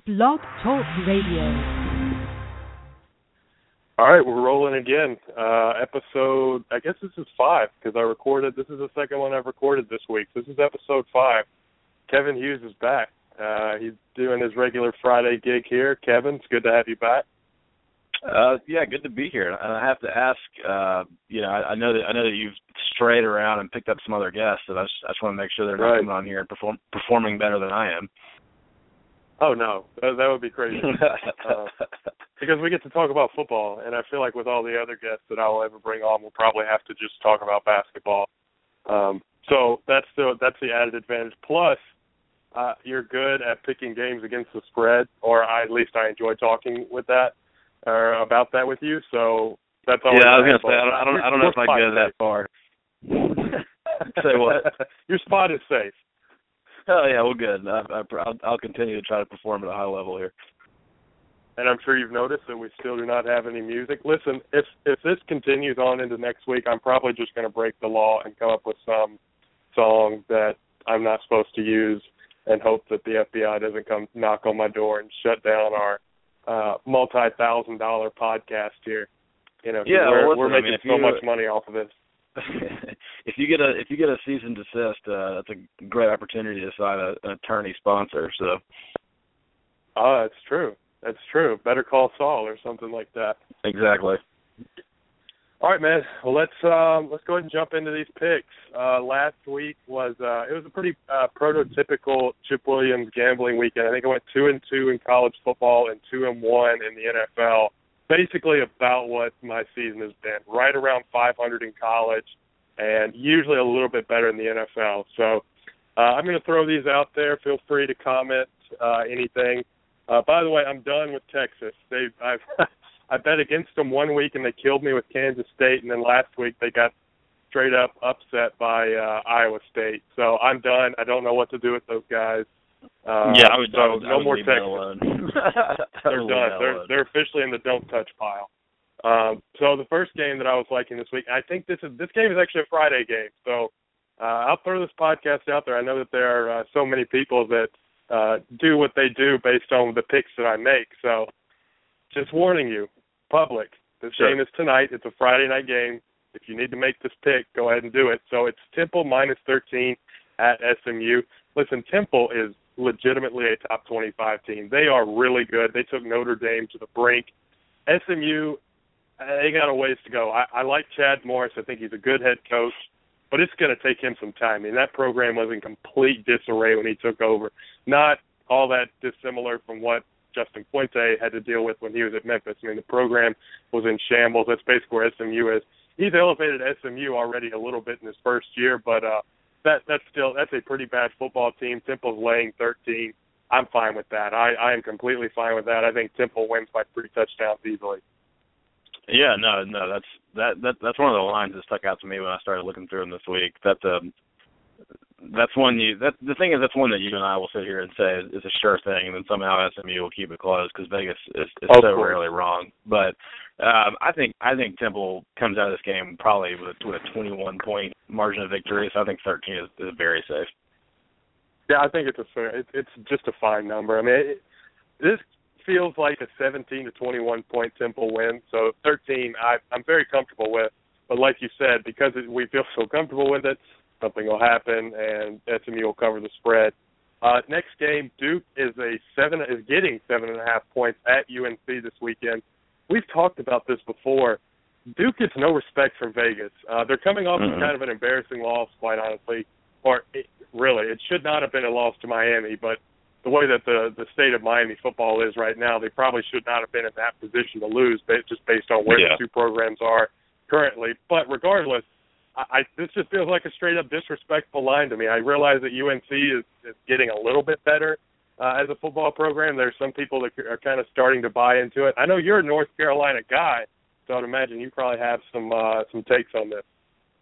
Blog Talk Radio. All right, we're rolling again. Episode, I guess this is 5, because this is the second one I've recorded this week. This is episode 5. Kevin Hughes is back. He's doing his regular Friday gig here. Kevin, it's good to have you back. Yeah, good to be here. I have to ask, I know that you've strayed around and picked up some other guests, and I just want to make sure they're not coming on here and performing better than I am. Oh, no, that would be crazy. Because we get to talk about football, and I feel like with all the other guests that I'll ever bring on, we'll probably have to just talk about basketball. So that's the added advantage. Plus, you're good at picking games against the spread, or at least I enjoy talking with that or about that with you. So that's all. Yeah, I was gonna say I don't know if I go that far. Say what? Your spot is safe. Oh yeah, well good. I'll continue to try to perform at a high level here. And I'm sure you've noticed that we still do not have any music. Listen, if this continues on into next week, I'm probably just going to break the law and come up with some song that I'm not supposed to use and hope that the FBI doesn't come knock on my door and shut down our multi-$1,000 podcast here. We're making so much money off of this. If you get a cease and desist, that's a great opportunity to sign an attorney sponsor. So. Oh, that's true. That's true. Better call Saul or something like that. Exactly. All right, man. Well, let's go ahead and jump into these picks. Last week was it was a pretty prototypical Chip Williams gambling weekend. I think I went 2-2 in college football and 2-1 in the NFL. Basically about what my season has been, right around 500 in college, and usually a little bit better in the NFL. So I'm going to throw these out there. Feel free to comment anything. By the way, I'm done with Texas. I bet against them 1 week and they killed me with Kansas State, and then last week they got straight up upset by Iowa State. So I'm done. I don't know what to do with those guys. No more Texas. They're done. They're officially in the don't touch pile. So the first game that I was liking this week, I think this game is actually a Friday game. So I'll throw this podcast out there. I know that there are so many people that do what they do based on the picks that I make. So just warning you, public, this game is tonight. It's a Friday night game. If you need to make this pick, go ahead and do it. So it's Temple -13 at SMU. Listen, Temple is legitimately a top 25 team. They are really good. They took Notre Dame to the brink. SMU, they got a ways to go. I like Chad Morris. I think he's a good head coach, but it's going to take him some time. I mean, that program was in complete disarray when he took over. Not all that dissimilar from what Justin Fuente had to deal with when he was at Memphis. I mean, the program was in shambles. That's basically where SMU is. He's elevated SMU already a little bit in his first year, but that's a pretty bad football team. Temple's laying 13. I'm fine with that. I am completely fine with that. I think Temple wins by 3 touchdowns easily. Yeah, no, that's one of the lines that stuck out to me when I started looking through them this week. That's one the thing is that's one that you and I will sit here and say is a sure thing, and then somehow SMU will keep it close because Vegas is so rarely wrong. But I think Temple comes out of this game probably with a 21-point margin of victory. So I think 13 is very safe. Yeah, I think it's just a fine number. I mean, this feels like a 17 to 21 point Temple win. So 13, I'm very comfortable with. But like you said, because we feel so comfortable with it, something will happen, and SMU will cover the spread. Next game, Duke is getting 7.5 points at UNC this weekend. We've talked about this before. Duke gets no respect from Vegas. They're coming off of kind of an embarrassing loss, quite honestly. It should not have been a loss to Miami, but the way that the state of Miami football is right now, they probably should not have been in that position to lose, just based on where the two programs are currently. But regardless, this just feels like a straight-up disrespectful line to me. I realize that UNC is getting a little bit better as a football program. There's some people that are kind of starting to buy into it. I know you're a North Carolina guy, so I'd imagine you probably have some takes on this.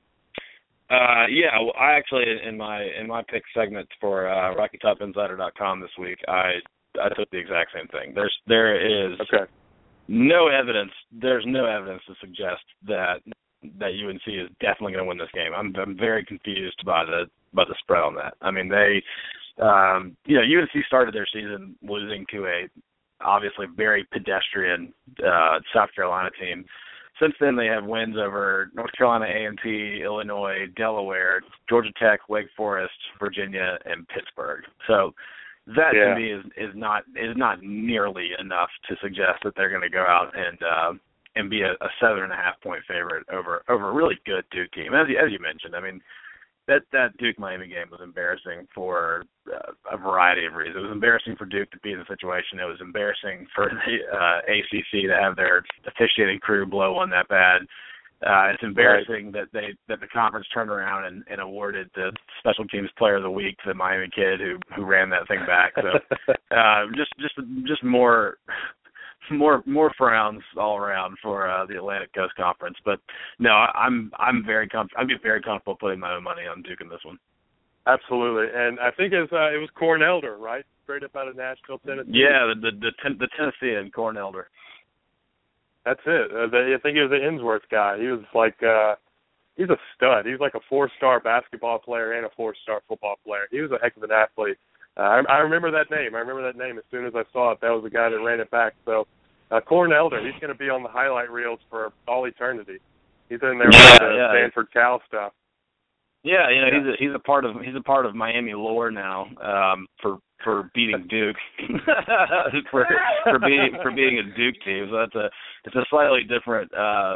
Well, I actually in my pick segment for RockyTopInsider.com this week, I took the exact same thing. There is no evidence. There's no evidence to suggest that UNC is definitely going to win this game. I'm very confused by the spread on that. I mean, UNC started their season losing to a obviously very pedestrian South Carolina team. Since then, they have wins over North Carolina A&T, Illinois, Delaware, Georgia Tech, Wake Forest, Virginia, and Pittsburgh. So that to me is not nearly enough to suggest that they're going to go out and be a 7.5-point favorite over a really good Duke team. As you mentioned, I mean, that Duke-Miami game was embarrassing for a variety of reasons. It was embarrassing for Duke to be in the situation. It was embarrassing for the ACC to have their officiating crew blow one that bad. It's embarrassing that the conference turned around and awarded the Special Teams Player of the Week to the Miami kid who ran that thing back. So just more frowns all around for the Atlantic Coast Conference. But no, I'd be very comfortable putting my own money on Duke in this one. Absolutely, and I think it was Cornelder, right? Straight up out of Nashville, Tennessee. Yeah, the Tennessean Cornelder. That's it. I think he was the Innsworth guy. He was like he's a stud. He's like a 4-star basketball player and a 4-star football player. He was a heck of an athlete. I remember that name. As soon as I saw it. That was the guy that ran it back. So Cornelder, he's going to be on the highlight reels for all eternity. He's in there with the Stanford Cal stuff. Yeah, he's a part of Miami lore now for beating Duke, for being a Duke team. So it's a slightly different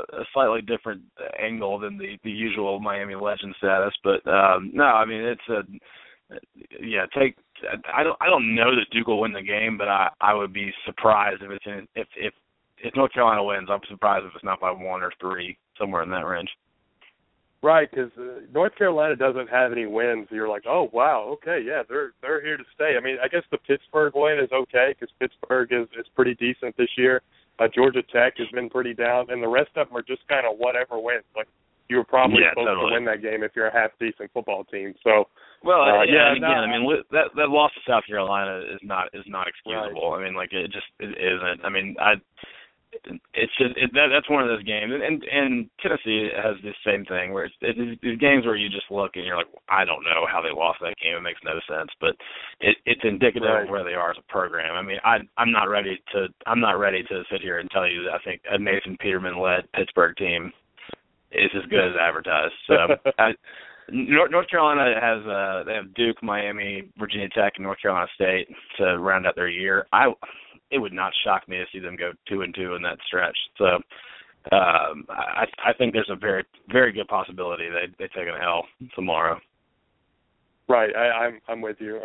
angle than the usual Miami legend status. But no, I mean I don't know that Duke will win the game, but I would be surprised if North Carolina wins. I'm surprised if it's not by 1 or 3, somewhere in that range. Right, because North Carolina doesn't have any wins. You're like, oh wow, okay, yeah, they're here to stay. I mean, I guess the Pittsburgh win is okay because Pittsburgh is pretty decent this year. Georgia Tech has been pretty down, and the rest of them are just kind of whatever wins. Like you were probably supposed to win that game if you're a half decent football team. So. Well, that loss to South Carolina is not excusable. Right. I mean, like it isn't. I mean, that's one of those games, and Tennessee has the same thing where it's these games where you just look and you're like, I don't know how they lost that game. It makes no sense, but it's indicative of where they are as a program. I mean, I'm not ready to sit here and tell you that I think a Nathan Peterman led Pittsburgh team is as good as advertised. So. North Carolina they have Duke, Miami, Virginia Tech, and North Carolina State to round out their year. It would not shock me to see them go 2-2 in that stretch. So I think there's a very, very good possibility they take an L tomorrow. Right, I'm with you.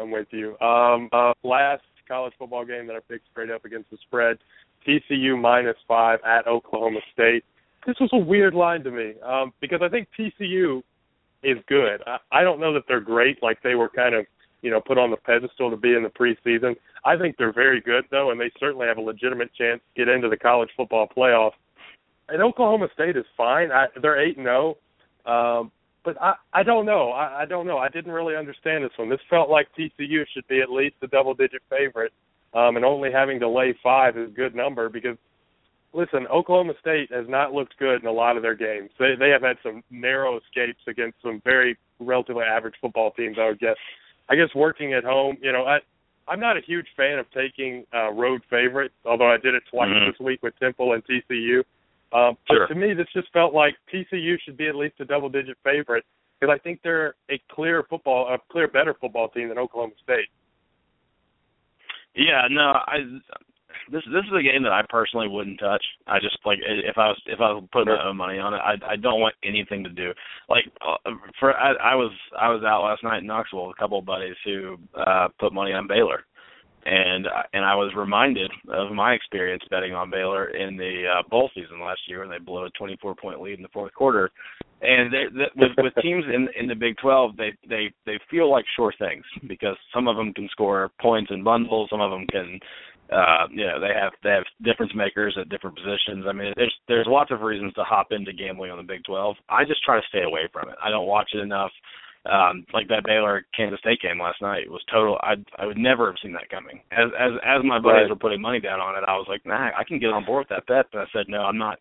Last college football game that I picked straight up against the spread, TCU -5 at Oklahoma State. This was a weird line to me because I think TCU is good. I don't know that they're great, like they were kind of, put on the pedestal to be in the preseason. I think they're very good, though, and they certainly have a legitimate chance to get into the college football playoff. And Oklahoma State is fine. They're 8-0. But I don't know. I don't know. I didn't really understand this one. This felt like TCU should be at least a double-digit favorite, and only having to lay 5 is a good number because, listen, Oklahoma State has not looked good in a lot of their games. They have had some narrow escapes against some very relatively average football teams, I would guess. I guess working at home, I'm not a huge fan of taking road favorites, although I did it twice this week with Temple and TCU. But to me, this just felt like TCU should be at least a double-digit favorite because I think they're a clear better football team than Oklahoma State. Yeah, no, This is a game that I personally wouldn't touch. I just if I was putting my own money on it, I don't want anything to do. I was out last night in Knoxville with a couple of buddies who put money on Baylor, and I was reminded of my experience betting on Baylor in the bowl season last year when they blew a 24-point lead in the fourth quarter. And with teams in the Big 12, they feel like sure things because some of them can score points in bundles, some of them can. They have difference makers at different positions. I mean, there's lots of reasons to hop into gambling on the Big 12. I just try to stay away from it. I don't watch it enough. Like that Baylor Kansas State game last night was total. I would never have seen that coming. As my buddies were putting money down on it, I was like, nah, I can get on board with that bet. But I said, no, I'm not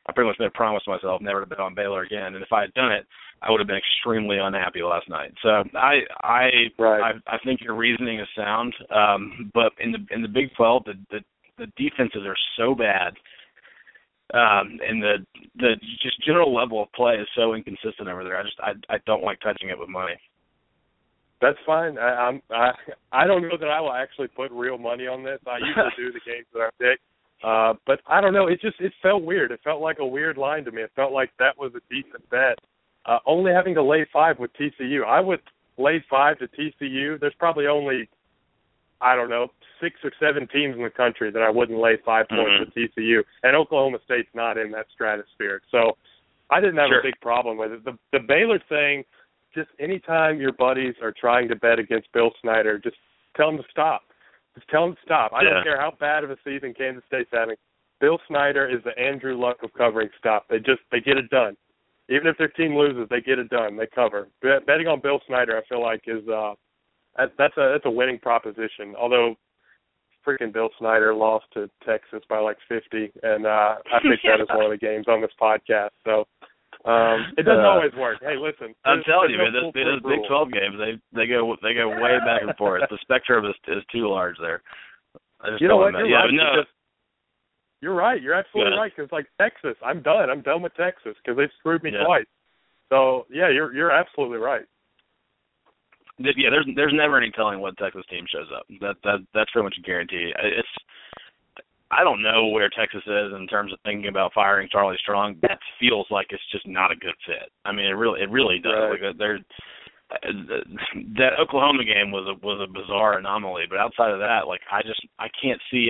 I pretty much made a promise to myself never to bet on Baylor again. And if I had done it, I would have been extremely unhappy last night. So I think your reasoning is sound. But in the Big 12, the defenses are so bad. And the just general level of play is so inconsistent over there. I don't like touching it with money. That's fine. I don't know that I will actually put real money on this. I usually do the games that I pick. But I don't know. It felt weird. It felt like a weird line to me. It felt like that was a decent bet. Only having to lay 5 with TCU. I would lay 5 to TCU. There's probably only, I don't know, 6 or 7 teams in the country that I wouldn't lay 5 points with TCU. And Oklahoma State's not in that stratosphere. So I didn't have a big problem with it. The Baylor thing, just anytime your buddies are trying to bet against Bill Snyder, just tell them to stop. Just tell them to stop. I don't care how bad of a season Kansas State's having. Bill Snyder is the Andrew Luck of covering stuff. They get it done. Even if their team loses, they get it done. They cover. Betting on Bill Snyder, I feel like, is that's a winning proposition. Although freaking Bill Snyder lost to Texas by like 50, and I picked that as one of the games on this podcast. So it doesn't always work. Hey, listen, I'm telling you, man, these Big 12 games, they go way back and forth. The spectrum is too large there. You know what? You're right. You're absolutely right. Because like Texas, I'm done. I'm done with Texas because they screwed me twice. So yeah, you're absolutely right. Yeah, there's never any telling what Texas team shows up. That's pretty much a guarantee. I don't know where Texas is in terms of thinking about firing Charlie Strong. That feels like it's just not a good fit. I mean, it really does. Right. Like that Oklahoma game was a bizarre anomaly, but outside of that, like I can't see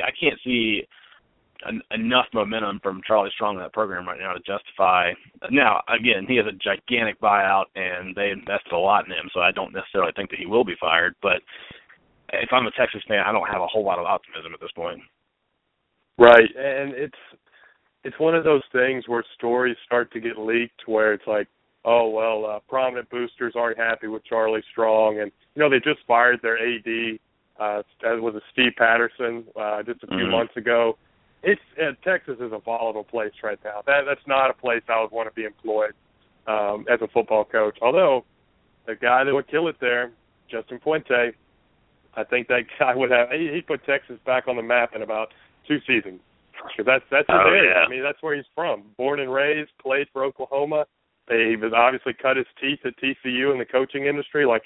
enough momentum from Charlie Strong in that program right now to justify. Now, again, he has a gigantic buyout, and they invested a lot in him, so I don't necessarily think that he will be fired. But if I'm a Texas fan, I don't have a whole lot of optimism at this point. Right, and it's one of those things where stories start to get leaked where it's like, oh, well, prominent boosters aren't happy with Charlie Strong, and, they just fired their AD, was it Steve Patterson, just a few months ago. Texas is a volatile place right now. That's not a place I would want to be employed as a football coach. Although the guy that would kill it there, Justin Fuente, I think that guy would have. He put Texas back on the map in about 2 seasons. Because that's his area. I mean, that's where he's from. Born and raised, played for Oklahoma. He was obviously cut his teeth at TCU in the coaching industry. Like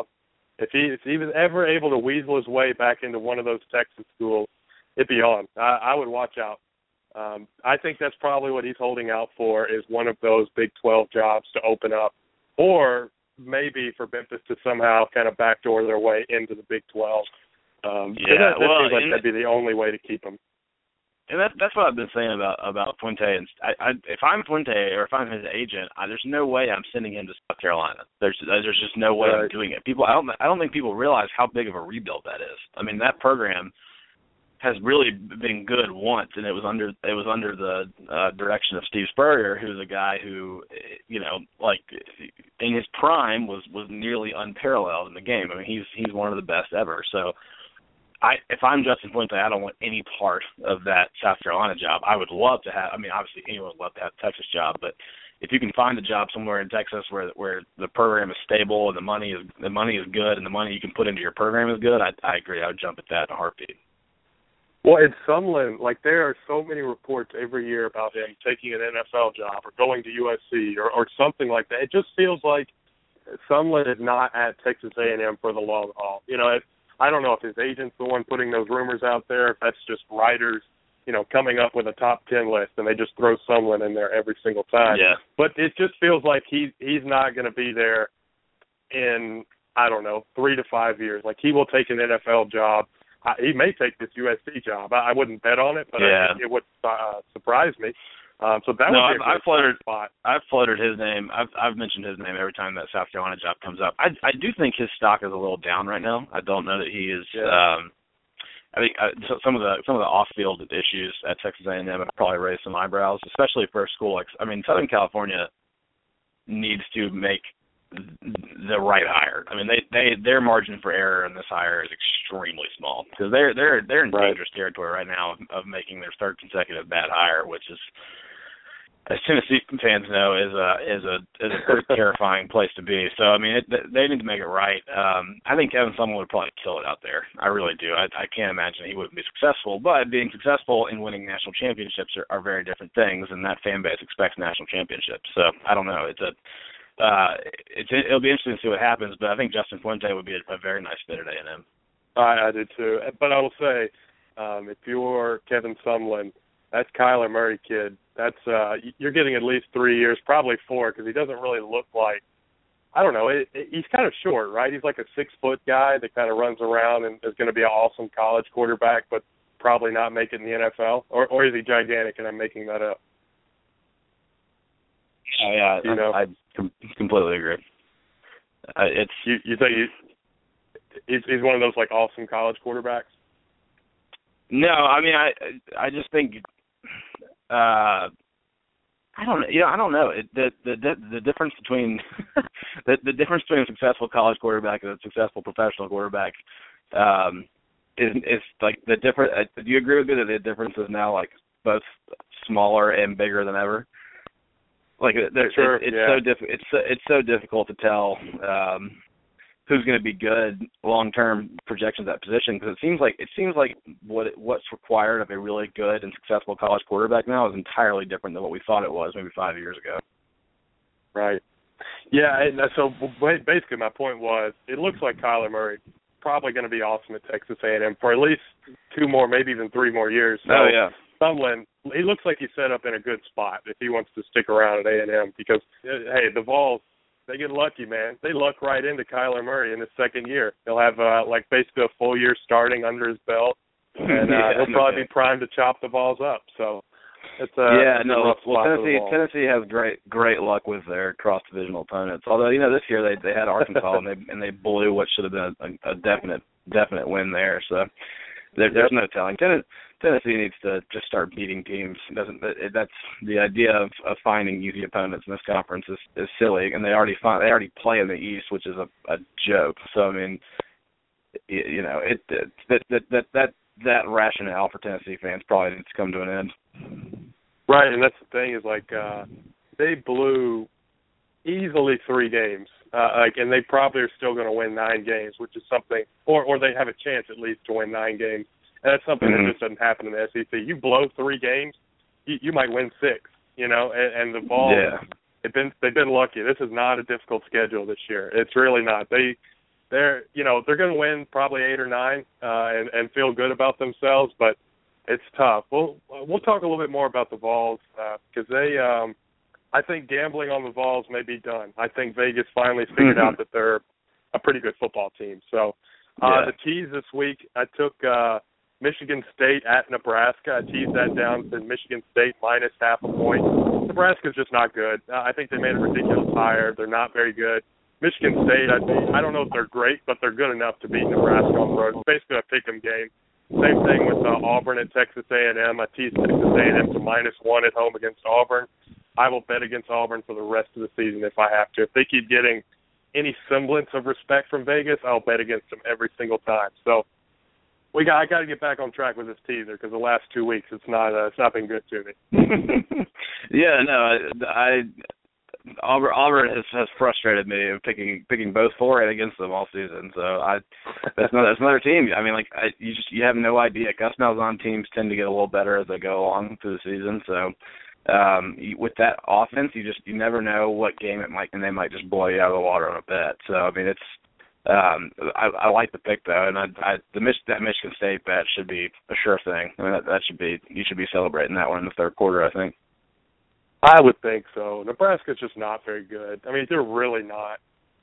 if he was ever able to weasel his way back into one of those Texas schools, it'd be on. I would watch out. I think that's probably what he's holding out for is one of those Big 12 jobs to open up, or maybe for Memphis to somehow kind of backdoor their way into the Big 12. That seems like that'd be the only way to keep him. And that's what I've been saying about Fuente. And if I'm Fuente or if I'm his agent, there's no way I'm sending him to South Carolina. There's just no way I'm doing it. I don't think people realize how big of a rebuild that is. I mean, that program has really been good once, and it was under the direction of Steve Spurrier, who's a guy who, like in his prime was nearly unparalleled in the game. I mean, he's one of the best ever. So, if I'm Justin Fuente, I don't want any part of that South Carolina job. I would love to have. I mean, obviously anyone would love to have a Texas job, but if you can find a job somewhere in Texas where the program is stable and the money is good and the money you can put into your program is good, I agree. I would jump at that in a heartbeat. Well, in Sumlin, like there are so many reports every year about him taking an NFL job or going to USC or something like that. It just feels like Sumlin is not at Texas A&M for the long haul. I don't know if his agent's the one putting those rumors out there, if that's just writers, coming up with a top 10 list and they just throw Sumlin in there every single time. Yeah. But it just feels like he's not going to be there in, 3 to 5 years. Like he will take an NFL job. He may take this USC job. I wouldn't bet on it, but it would surprise me. So that would be a good spot. I've floated his name. I've mentioned his name every time that South Carolina job comes up. I do think his stock is a little down right now. I don't know that he is. Yeah. I think some of the off-field issues at Texas A&M have probably raised some eyebrows, especially for a school like. I mean, Southern California needs to make the right hire. I mean, their margin for error in this hire is extremely small because they're in dangerous territory right now of making their third consecutive bad hire, which is as Tennessee fans know, is a pretty terrifying place to be. So I mean, they need to make it right. I think Kevin Sumlin would probably kill it out there. I really do. I can't imagine he wouldn't be successful. But being successful and winning national championships are very different things, and that fan base expects national championships. So I don't know. It'll be interesting to see what happens. But I think Justin Fuente would be a very nice fit at A&M. I do too. But I will say, if you're Kevin Sumlin, that's Kyler Murray, kid. That's you're getting at least 3 years, probably 4, because he doesn't really look like. I don't know. He's kind of short, right? He's like a 6-foot guy that kind of runs around and is going to be an awesome college quarterback, but probably not make it in the NFL. Or is he gigantic and I'm making that up? Yeah, I completely agree. You think he's one of those like awesome college quarterbacks? No, I mean I just think I don't know. The difference between the difference between a successful college quarterback and a successful professional quarterback is like the difference. Do you agree with me that the difference is now like both smaller and bigger than ever? Like sure, it's so difficult to tell who's going to be good long-term projections at that position, because it seems like what's required of a really good and successful college quarterback now is entirely different than what we thought it was maybe 5 years ago. Right. Yeah, and so basically my point was it looks like Kyler Murray probably going to be awesome at Texas A&M for at least 2 more, maybe even 3 more years. So Sumlin, he looks like he's set up in a good spot if he wants to stick around at A&M because, hey, the Vols, they get lucky, man. They luck right into Kyler Murray in his second year. He'll have basically a full year starting under his belt, and he'll probably be primed to chop the Vols up. So it's Tennessee has great luck with their cross divisional opponents. Although this year they had Arkansas and they blew what should have been a definite win there. So there's no telling. Tennessee needs to just start beating teams. That's the idea of finding easy opponents in this conference is silly, and they already play in the East, which is a joke. So I mean, that rationale for Tennessee fans probably needs to come to an end. Right, and that's the thing is they blew easily 3 games, and they probably are still going to win 9 games, which is something, or they have a chance at least to win 9 games. And that's something that just doesn't happen in the SEC. You blow 3 games, you might win 6, and the Vols, they've been lucky. This is not a difficult schedule this year. It's really not. They're going to win probably 8 or 9 and feel good about themselves, but it's tough. We'll talk a little bit more about the Vols because I think gambling on the Vols may be done. I think Vegas finally figured out that they're a pretty good football team. So the tease this week, I took Michigan State at Nebraska. I teased that down to Michigan State minus half a point. Nebraska's just not good. I think they made a ridiculous hire. They're not very good. Michigan State, I don't know if they're great, but they're good enough to beat Nebraska on the road. It's basically a pick-em game. Same thing with Auburn at Texas A&M. I teased Texas A&M to -1 at home against Auburn. I will bet against Auburn for the rest of the season if I have to. If they keep getting any semblance of respect from Vegas, I'll bet against them every single time. So I got to get back on track with this teaser because the last 2 weeks it's not been good to me. Auburn has frustrated me of picking both for and against them all season. So that's another team. I mean, you have no idea. Gus Malzahn teams tend to get a little better as they go along through the season. So with that offense, you never know what game it might, and they might just blow you out of the water on a bet. So I mean, it's. I like the pick though, and that Michigan State bet should be a sure thing. I mean, you should be celebrating that one in the third quarter, I think. I would think so. Nebraska's just not very good. I mean, they're really not.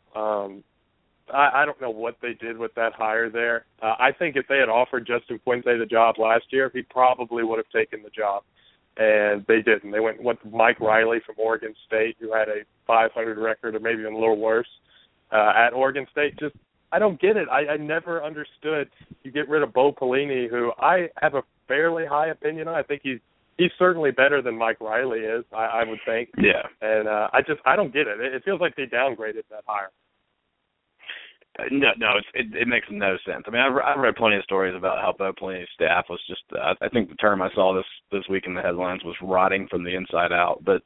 I don't know what they did with that hire there. I think if they had offered Justin Fuente the job last year, he probably would have taken the job, and they didn't. They went with Mike Riley from Oregon State, who had a 500 record or maybe even a little worse. At Oregon State, I don't get it. I never understood. You get rid of Bo Pelini, who I have a fairly high opinion on. I think he's certainly better than Mike Riley is, I would think. Yeah. And I don't get it. It feels like they downgraded that hire. No, it makes no sense. I mean, I've read plenty of stories about how Bo Pelini's staff was just. I think the term I saw this week in the headlines was rotting from the inside out. But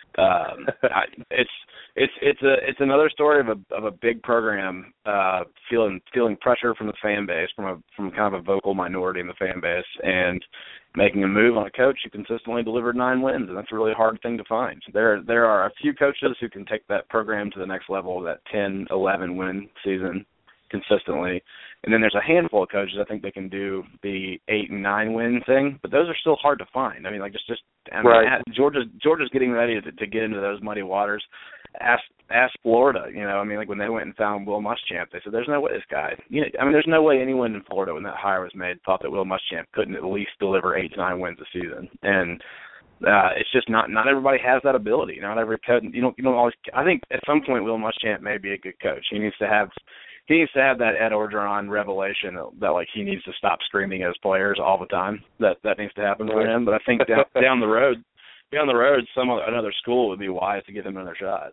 it's another story of a big program feeling pressure from the fan base, from kind of a vocal minority in the fan base, and making a move on a coach who consistently delivered 9 wins, and that's a really hard thing to find. There are a few coaches who can take that program to the next level, that 10, 11 win season consistently, and then there's a handful of coaches I think they can do the 8 and 9 win thing, but those are still hard to find. I mean, like right. Georgia's getting ready to get into those muddy waters. Ask Florida, I mean, like when they went and found Will Muschamp, they said, there's no way this guy, there's no way anyone in Florida when that hire was made thought that Will Muschamp couldn't at least deliver 8 to 9 wins a season. And it's just not everybody has that ability. Not every coach, you don't always, I think at some point Will Muschamp may be a good coach. He needs to have that Ed Orgeron revelation that like he needs to stop screaming at his players all the time. That needs to happen for him. But I think down the road, another school would be wise to give him another shot.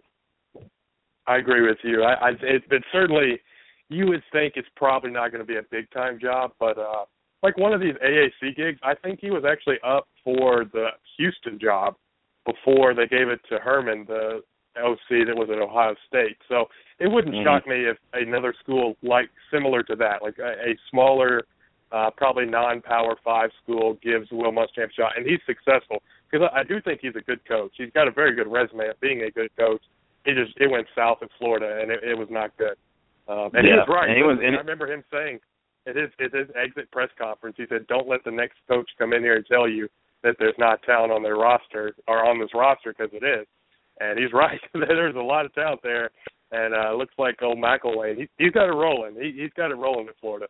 I agree with you. It's certainly, you would think it's probably not going to be a big-time job, but like one of these AAC gigs, I think he was actually up for the Houston job before they gave it to Herman, the OC that was at Ohio State. So it wouldn't shock me if another school like similar to that, like a smaller, probably non-Power 5 school gives Will Muschamp a shot, and he's successful. Because I do think he's a good coach. He's got a very good resume of being a good coach. It went south in Florida, and it was not good. And he was right. I remember him saying at his exit press conference, he said, "Don't let the next coach come in here and tell you that there's not talent on their roster or on this roster, because it is." And he's right. There's a lot of talent there, and it looks like old McElwain. He's got it rolling. He's got it rolling in Florida.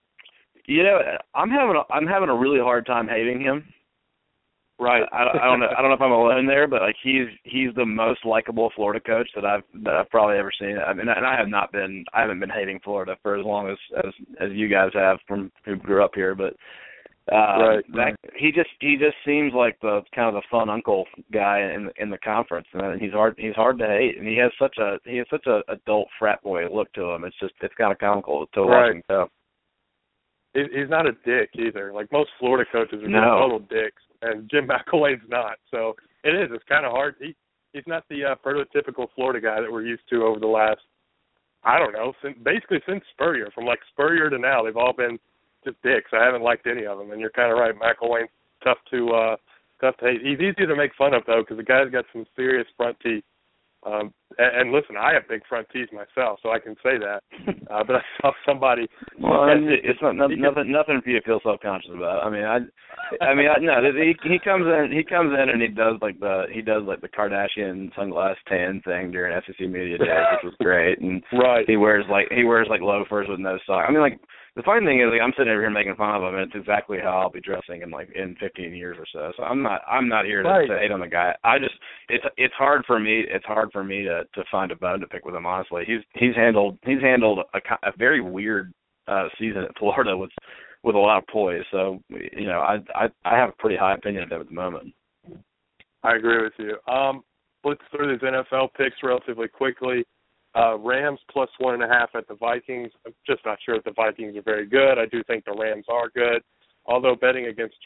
I'm having a really hard time hating him. Right. I don't know if I'm alone there, but like he's the most likable Florida coach that I've probably ever seen. I mean, and I haven't been hating Florida for as long as you guys have from who grew up here, but right. He just seems like the kind of the fun uncle guy in the conference, and he's hard to hate, and he has such a adult frat boy look to him. It's kind of comical to watch him go. He's not a dick either. Like most Florida coaches are just total dicks, and Jim McElwain's not. So it's kind of hard. He's not the prototypical Florida guy that we're used to over the last, I don't know, since Spurrier. From like Spurrier to now, they've all been just dicks. I haven't liked any of them, and you're kind of right. McElwain's tough to hate. He's easy to make fun of though, because the guy's got some serious front teeth. And listen, I have big front teeth myself, so I can say that. But I saw somebody. Well, it's nothing for you to feel self-conscious about. I mean, no. He comes in and he does like the Kardashian sunglass tan thing during SEC Media Days, which was great. And right. He wears loafers with no socks. I mean, like. The funny thing is, like, I'm sitting over here making fun of him, and it's exactly how I'll be dressing in 15 years or so. So I'm not here to hate on the guy. It's hard for me to find a bone to pick with him. Honestly, he's handled a very weird season at Florida with a lot of poise. So I have a pretty high opinion of him at the moment. I agree with you. Let's through these NFL picks relatively quickly. Rams plus 1.5 at the Vikings. I'm just not sure if the Vikings are very good. I do think the Rams are good. Although betting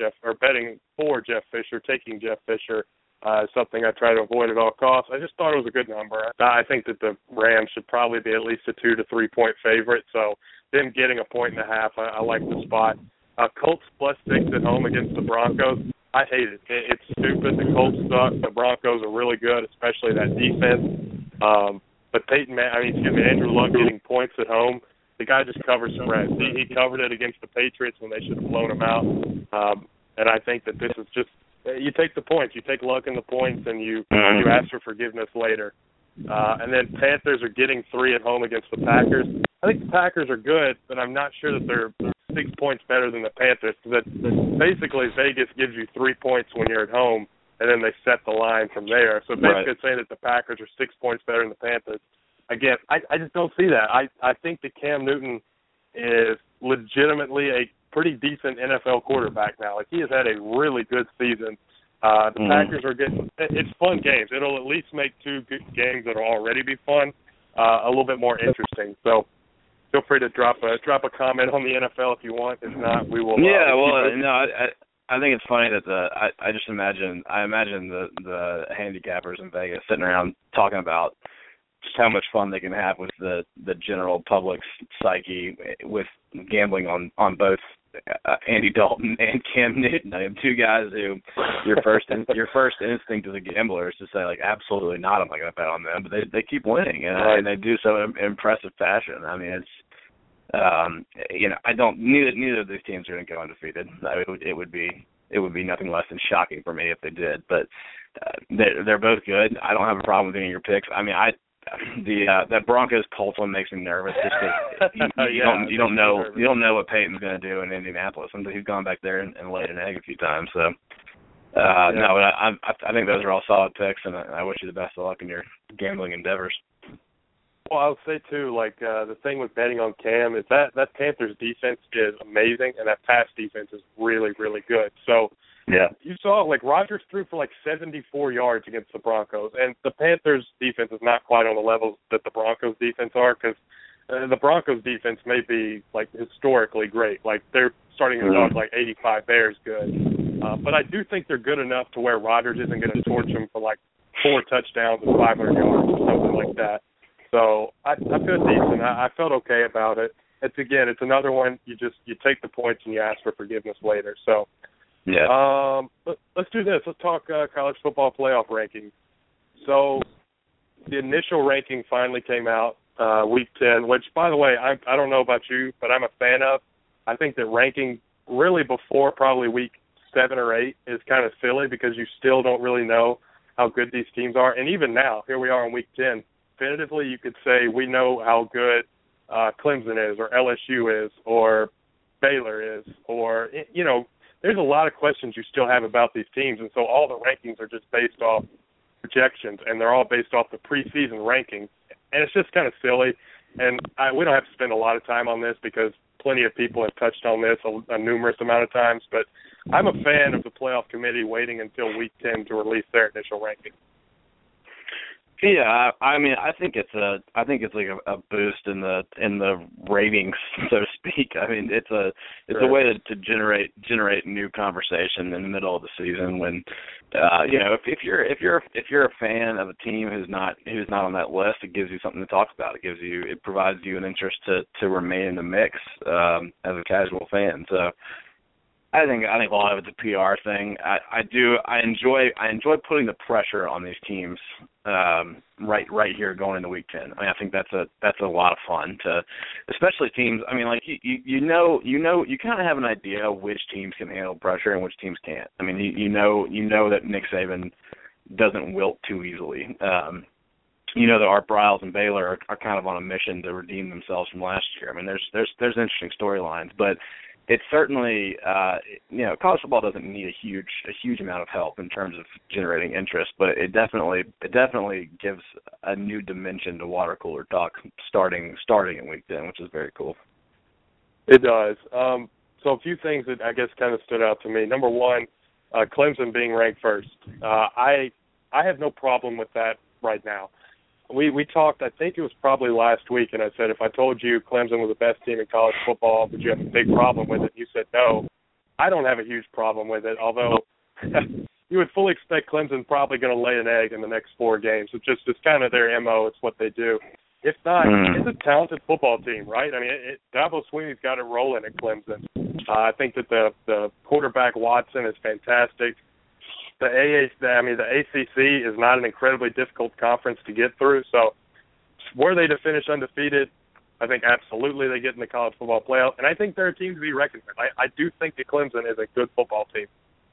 for Jeff Fisher, taking Jeff Fisher is something I try to avoid at all costs. I just thought it was a good number. I think that the Rams should probably be at least a 2 to 3 point favorite. So them getting 1.5, I like the spot. Colts plus 6 at home against the Broncos. I hate it. It's stupid. The Colts suck. The Broncos are really good, especially that defense. But Andrew Luck getting points at home, the guy just covers spreads. He covered it against the Patriots when they should have blown him out. And I think that this is just, you take the points. You take Luck in the points, and you ask for forgiveness later. And then Panthers are getting 3 at home against the Packers. I think the Packers are good, but I'm not sure that they're 6 points better than the Panthers, because basically Vegas gives you 3 points when you're at home, and then they set the line from there. So basically it's saying that the Packers are 6 points better than the Panthers. Again, I just don't see that. I think that Cam Newton is legitimately a pretty decent NFL quarterback now. Like, he has had a really good season. The Packers are getting – it's fun games. It'll at least make 2 good games that will already be fun a little bit more interesting. So feel free to drop a comment on the NFL if you want. If not, we will. Yeah, well, no, I think it's funny that I just imagine the handicappers in Vegas sitting around talking about just how much fun they can have with the general public's psyche with gambling on both Andy Dalton and Cam Newton. I mean, two guys who your first instinct as a gambler is to say, like, absolutely not, I'm not going to bet on them, but they keep winning and they do so in impressive fashion. I mean, it's neither of these teams are going to go undefeated. It would be nothing less than shocking for me if they did. But they're both good. I don't have a problem with any of your picks. I mean, that Broncos Colts one makes me nervous just because you don't know what Peyton's going to do in Indianapolis. He's gone back there and laid an egg a few times. So no, but I think those are all solid picks, and I wish you the best of luck in your gambling endeavors. Well, I would say, too, like, the thing with betting on Cam is that Panthers defense is amazing, and that pass defense is really, really good. So, yeah, you saw, like, Rodgers threw for, like, 74 yards against the Broncos, and the Panthers defense is not quite on the level that the Broncos defense are, because the Broncos defense may be, like, historically great. Like, they're starting to talk, like, 85 Bears good. But I do think they're good enough to where Rodgers isn't going to torch them for, like, 4 touchdowns and 500 yards or something like that. So I feel decent. I felt okay about it. It's another one. You take the points and you ask for forgiveness later. So yeah. Let's do this. Let's talk college football playoff rankings. So the initial ranking finally came out week 10, which, by the way, I don't know about you, but I'm a fan of. I think that ranking really before probably week 7 or 8 is kind of silly because you still don't really know how good these teams are. And even now, here we are in week 10. Definitively, you could say we know how good Clemson is or LSU is or Baylor is or, there's a lot of questions you still have about these teams. And so all the rankings are just based off projections, and they're all based off the preseason rankings. And it's just kind of silly. And we don't have to spend a lot of time on this because plenty of people have touched on this a numerous amount of times. But I'm a fan of the playoff committee waiting until week 10 to release their initial rankings. Yeah, I mean, I think it's like a boost in the ratings, so to speak. I mean, it's a way to generate new conversation in the middle of the season when, if you're a fan of a team who's not on that list, it gives you something to talk about. It provides you an interest to remain in the mix as a casual fan. So. I think a lot of it's a PR thing. I enjoy putting the pressure on these teams right here going into week 10. I mean, I think that's a lot of fun especially teams. I mean, like you kind of have an idea which teams can handle pressure and which teams can't. I mean, you know that Nick Saban doesn't wilt too easily. That Art Briles and Baylor are kind of on a mission to redeem themselves from last year. I mean, there's interesting storylines, but it's certainly, college football doesn't need a huge amount of help in terms of generating interest, but it definitely gives a new dimension to water cooler talk starting in week 10, which is very cool. It does. So a few things that I guess kind of stood out to me. Number one, Clemson being ranked first. I have no problem with that right now. We talked, I think it was probably last week, and I said if I told you Clemson was the best team in college football, would you have a big problem with it? You said no. I don't have a huge problem with it, although you would fully expect Clemson probably going to lay an egg in the next 4 games. It's kind of their MO. It's what they do. If not, it's a talented football team, right? I mean, Dabo Swinney's got it rolling at Clemson. I think that the quarterback Watson is fantastic. The ACC is not an incredibly difficult conference to get through. So were they to finish undefeated, I think absolutely they get in the college football playoff. And I think they're a team to be reckoned with. I do think that Clemson is a good football team.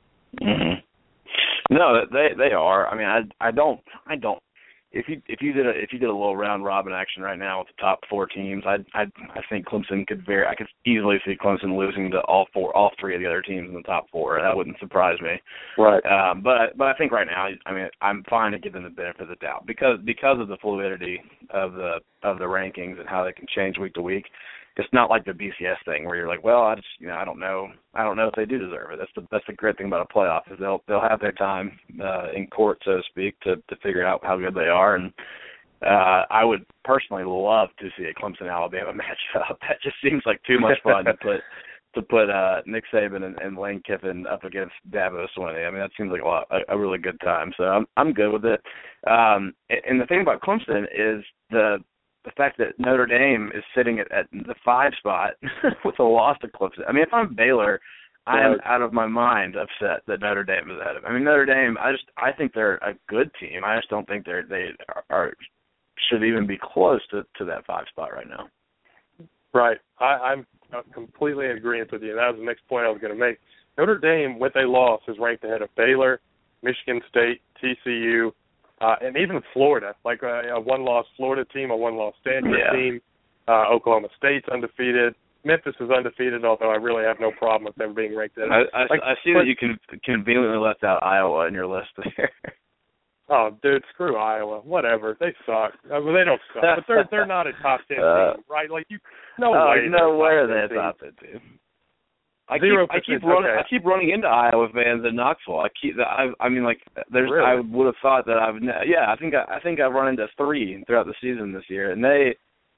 Mm-hmm. No, they are. I mean, I don't. If you did a little round robin action right now with the top 4 teams, I think Clemson I could easily see Clemson losing to all 3 of the other teams in the top 4. That wouldn't surprise me. Right. But I think right now, I mean, I'm fine to give them the benefit of the doubt because of the fluidity of the rankings and how they can change week to week. It's not like the BCS thing where you're like, well, I don't know if they do deserve it. That's the great thing about a playoff is they'll have their time in court, so to speak, to figure out how good they are. And I would personally love to see a Clemson-Alabama matchup. That just seems like too much fun to put Nick Saban and Lane Kiffin up against Dabo Swinney. I mean, that seems like a really good time. So I'm good with it. And the thing about Clemson is the fact that Notre Dame is sitting at the 5 spot with a loss to Clemson. I mean, if I'm Baylor, I am out of my mind upset that Notre Dame is ahead of them. I mean, Notre Dame, I think they're a good team. I just don't think they should even be close to that 5 spot right now. Right. I'm completely in agreement with you. That was the next point I was going to make. Notre Dame, with a loss, is ranked ahead of Baylor, Michigan State, TCU, and even Florida, like a one-loss Florida team, a one-loss Stanford team. Oklahoma State's undefeated. Memphis is undefeated, although I really have no problem with them being ranked ahead. I see that you can conveniently left out Iowa in your list there. Oh, dude, screw Iowa. Whatever. They suck. Well, they don't suck, but they're not a top 10 team, right? Like, no way are they a top 10 team. I keep running into Iowa fans in Knoxville. I would have thought that I think I've run into 3 throughout the season this year, and they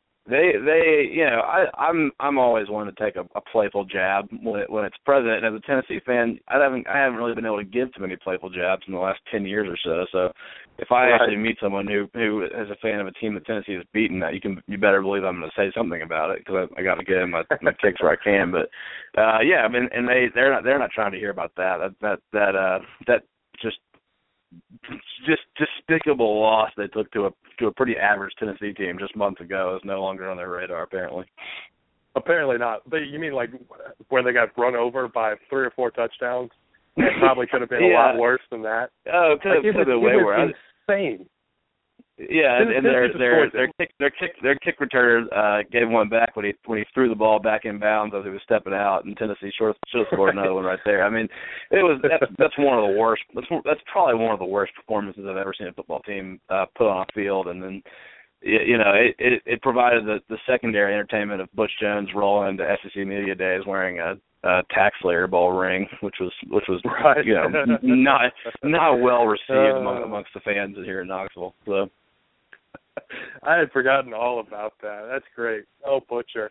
I'm always one to take a playful jab when it's present. And as a Tennessee fan, I haven't really been able to give too many playful jabs in the last 10 years or so. So if I actually meet someone who is a fan of a team that Tennessee has beaten, you better believe I'm going to say something about it, because I got to get in my kicks where I can. But I mean, and they're not trying to hear about that. That just despicable loss they took to a pretty average Tennessee team just months ago is no longer on their radar, apparently. Apparently not. But you mean like where they got run over by 3 or 4 touchdowns? It probably could have been a lot worse than that. Oh, it could have been way worse. Insane. Yeah, and their kick returner gave one back when he threw the ball back in bounds as he was stepping out, and Tennessee should have scored another one right there. I mean, that's one of the worst. That's probably one of the worst performances I've ever seen a football team put on a field. And then it provided the secondary entertainment of Butch Jones rolling into SEC Media Days wearing a Tax Slayer Bowl ring, which was right. not well received amongst the fans here in Knoxville. So. I had forgotten all about that. That's great. Oh, Butcher.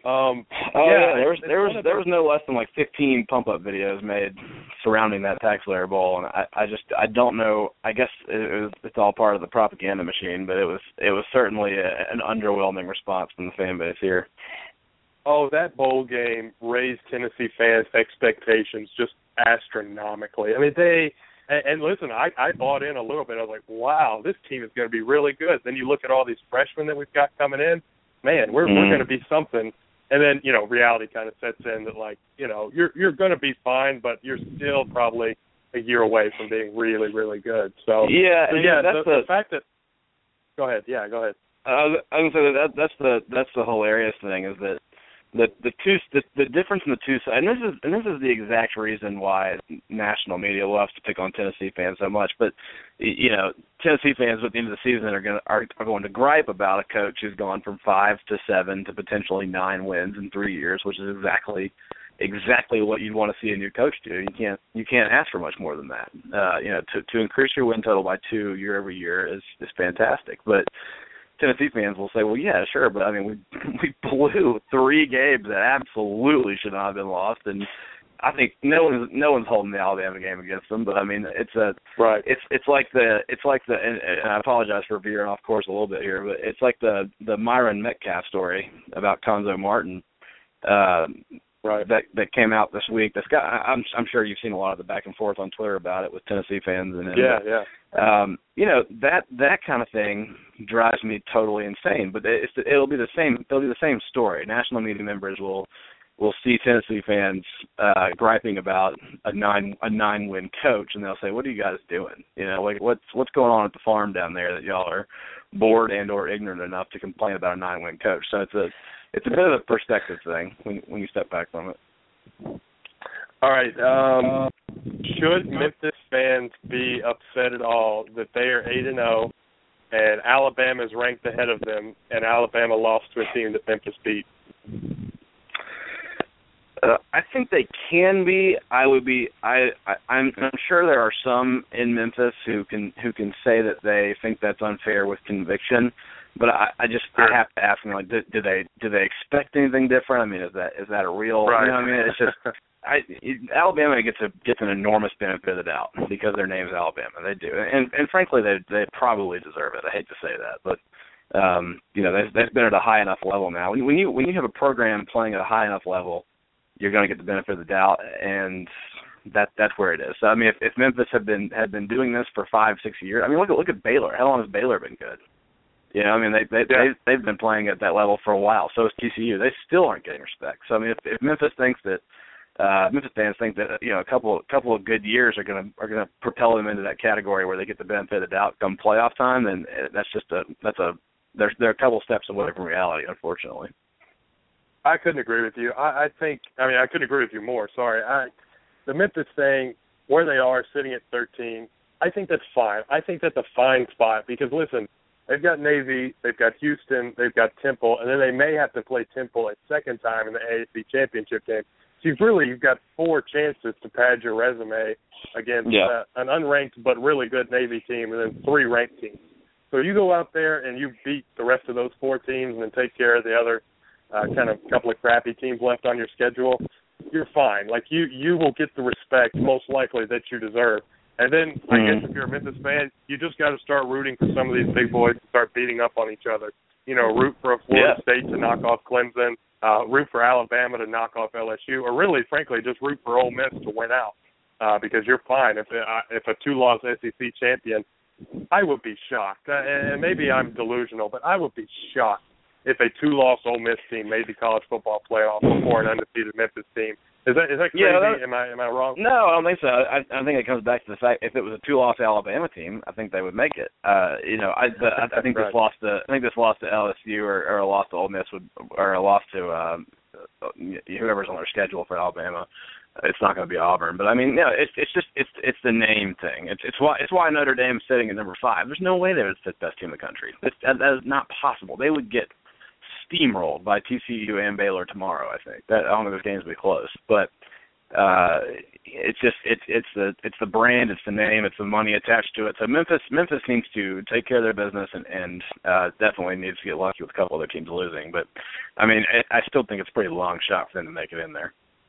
There was no less than like 15 pump up videos made surrounding that Tax Slayer Bowl, and I don't know. I guess it's all part of the propaganda machine, but it was certainly an underwhelming response from the fan base here. Oh, that bowl game raised Tennessee fans' expectations just astronomically. I mean, and listen, I bought in a little bit. I was like, wow, this team is going to be really good. Then you look at all these freshmen that we've got coming in. Man, we're going to be something. And then, reality kind of sets in that, like, you're going to be fine, but you're still probably a year away from being really, really good. So, the fact that – go ahead. Yeah, go ahead. I was going to say that's the hilarious thing is that the difference in the two sides, and this is the exact reason why national media loves to pick on Tennessee fans so much. But Tennessee fans at the end of the season are going to gripe about a coach who's gone from 5 to 7 to potentially 9 wins in 3 years, which is exactly what you'd want to see a new coach do. You can't ask for much more than that. To increase your win total by 2 year over year is fantastic, but Tennessee fans will say, well, yeah, sure, but I mean, we blew 3 games that absolutely should not have been lost, and I think no one's holding the Alabama game against them. But I mean, it's like the and I apologize for veering off course a little bit here, but it's like the Myron Metcalf story about Konzo Martin. That came out this week. That's got. I'm sure you've seen a lot of the back and forth on Twitter about it with Tennessee fans and that kind of thing drives me totally insane. But it'll be the same. It'll be the same story. National media members will see Tennessee fans griping about a 9-win coach, and they'll say, "What are you guys doing? Like what's going on at the farm down there that y'all are bored and or ignorant enough to complain about a 9-win coach?" So it's a bit of a perspective thing when you step back from it. All right. Should Memphis fans be upset at all that they are 8-0 and Alabama is ranked ahead of them and Alabama lost to a team that Memphis beat? I think they can be. I'm sure there are some in Memphis who can say that they think that's unfair with conviction. But I have to ask them, like, do they expect anything different? I mean, is that a real? Right. You know what I mean? It's just Alabama gets an enormous benefit of the doubt because their name's Alabama. They do, and frankly, they probably deserve it. I hate to say that, but they've been at a high enough level now. When you have a program playing at a high enough level, you're going to get the benefit of the doubt, and that's where it is. So I mean, if Memphis had been doing this for 5-6 years, I mean, look at Baylor. How long has Baylor been good? You know, I mean, they've been playing at that level for a while. So is TCU. They still aren't getting respect. So I mean, if Memphis thinks that Memphis fans think that a couple of good years are going to propel them into that category where they get the benefit of the doubt come playoff time, then they're a couple steps away from reality, unfortunately. I couldn't agree with you. I couldn't agree with you more. Sorry. The Memphis thing, where they are sitting at 13, I think that's fine. I think that's a fine spot because, listen, they've got Navy, they've got Houston, they've got Temple, and then they may have to play Temple a second time in the AAC championship game. So you've got 4 chances to pad your resume against an unranked but really good Navy team and then 3 ranked teams. So you go out there and you beat the rest of those 4 teams and then take care of the other kind of couple of crappy teams left on your schedule, you're fine. Like, you will get the respect most likely that you deserve. And then I guess if you're a Memphis fan, you just got to start rooting for some of these big boys to start beating up on each other. You know, root for a Florida State to knock off Clemson, root for Alabama to knock off LSU, or really, frankly, just root for Ole Miss to win out because you're fine. If a 2-loss SEC champion, I would be shocked. And maybe I'm delusional, but I would be shocked if a 2-loss Ole Miss team made the college football playoff before an undefeated Memphis team. Is that crazy? Yeah, am I wrong? No, I don't think so. I think it comes back to the fact if it was a 2-loss Alabama team, I think they would make it. I think this loss to LSU or a loss to Ole Miss or a loss to whoever's on their schedule for Alabama. It's not going to be Auburn, but I mean, it's the name thing. It's why Notre Dame's sitting at number 5. There's no way they would fit best team in the country. That is not possible. They would get steamrolled by TCU and Baylor tomorrow. I think I don't know if those games will be close, but it's the brand, it's the name, it's the money attached to it. So Memphis needs to take care of their business and definitely needs to get lucky with a couple other teams losing. But I mean, I still think it's a pretty long shot for them to make it in there.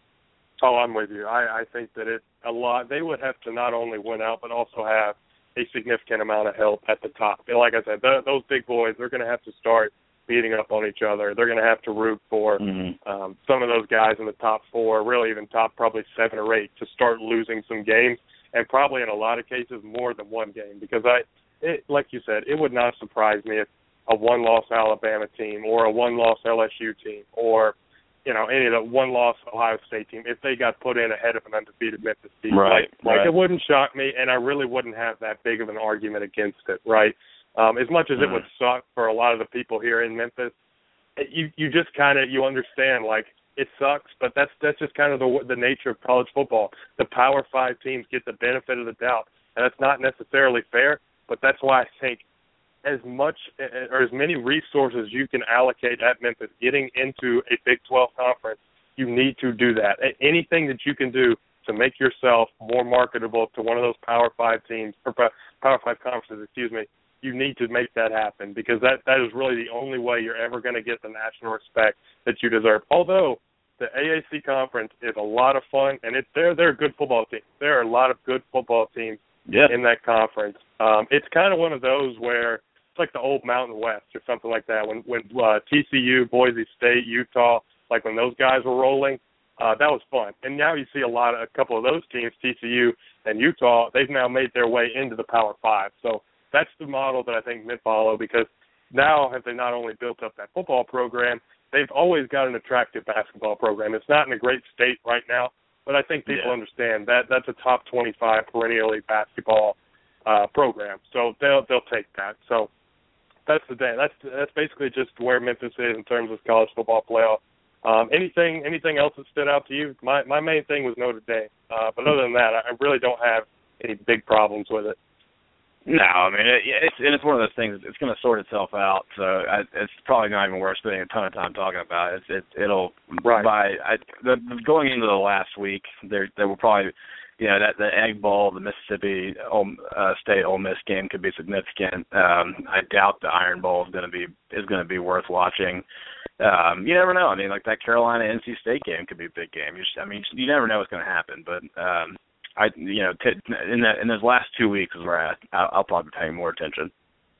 Oh, I'm with you. I think that they would have to not only win out, but also have a significant amount of help at the top. And like I said, those big boys, they're going to have to start beating up on each other. They're going to have to root for some of those guys in the top 4, really even top probably 7 or 8, to start losing some games, and probably in a lot of cases more than one game. Because like you said, it would not surprise me if a 1-loss Alabama team or a 1-loss LSU team or any of the 1-loss Ohio State team, if they got put in ahead of an undefeated Memphis team. Right. It wouldn't shock me, and I really wouldn't have that big of an argument against it, right? As much as it would suck for a lot of the people here in Memphis, you just kind of, you understand, like, it sucks, but that's just kind of the nature of college football. The Power 5 teams get the benefit of the doubt, and that's not necessarily fair, but that's why I think as much or as many resources you can allocate at Memphis getting into a Big 12 conference, you need to do that. Anything that you can do to make yourself more marketable to one of those Power 5 teams, or Power 5 conferences, you need to make that happen, because that is really the only way you're ever going to get the national respect that you deserve. Although the AAC conference is a lot of fun, and they're a good football team. There are a lot of good football teams in that conference. It's kind of one of those where it's like the old Mountain West or something like that. When TCU, Boise State, Utah, like when those guys were rolling, that was fun. And now you see a couple of those teams, TCU and Utah, they've now made their way into the Power 5. So that's the model that I think Mitt follow, because now have they not only built up that football program, they've always got an attractive basketball program. It's not in a great state right now, but I think people understand that that's a top 25 perennially basketball program. So they'll take that. So that's that's basically just where Memphis is in terms of college football playoff. Anything else that stood out to you? My main thing was Notre Dame, but other than that, I really don't have any big problems with it. No, I mean it's one of those things. It's going to sort itself out. So it's probably not even worth spending a ton of time talking about. It'll right. Going into the last week, there will probably, that the Egg Bowl, the Mississippi State Ole Miss game could be significant. I doubt the Iron Bowl is going to be worth watching. You never know. I mean, like that Carolina NC State game could be a big game. You never know what's going to happen, but. In those last 2 weeks is where I'll probably be paying more attention.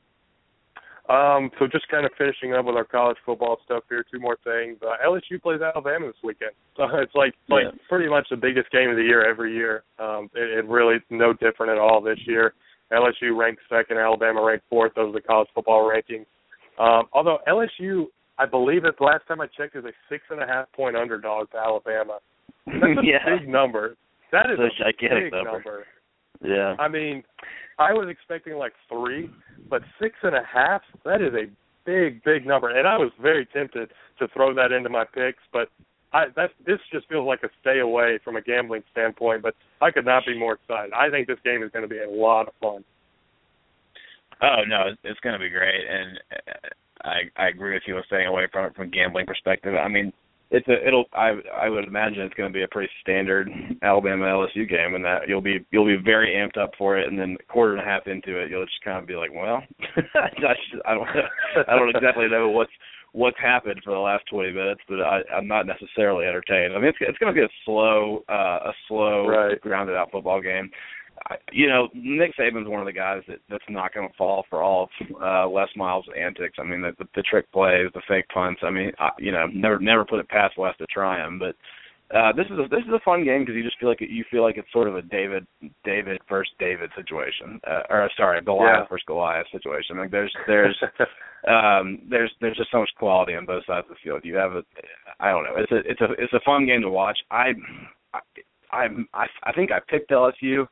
So just kind of finishing up with our college football stuff here, 2 more things. LSU plays Alabama this weekend. So it's like pretty much the biggest game of the year every year. It really no different at all this year. LSU ranked 2nd, Alabama ranked 4th. Those are the college football rankings. Although LSU, I believe the last time I checked, is a 6.5-point underdog to Alabama. That's a big number. That is a gigantic number. Yeah. I mean, I was expecting like 3, but 6.5, that is a big, big number. And I was very tempted to throw that into my picks, but this just feels like a stay away from a gambling standpoint, but I could not be more excited. I think this game is going to be a lot of fun. Oh, no, it's going to be great. And I agree with you with staying away from it from a gambling perspective. I mean, I would imagine it's going to be a pretty standard Alabama LSU game, and that you'll be very amped up for it, and then a quarter and a half into it, you'll just kind of be like, well, I don't exactly know what's happened for the last 20 minutes, but I'm not necessarily entertained. I mean, it's going to be a slow, right, grounded out football game. Nick Saban's one of the guys that's not going to fall for all of Les Miles' antics. I mean, the trick plays, the fake punts. I mean, never put it past Wes to try him. But this is a fun game because you feel like it's sort of a David versus David situation, Goliath versus Goliath situation. Like there's just so much quality on both sides of the field. You have I don't know. It's a fun game to watch. I think I picked LSU.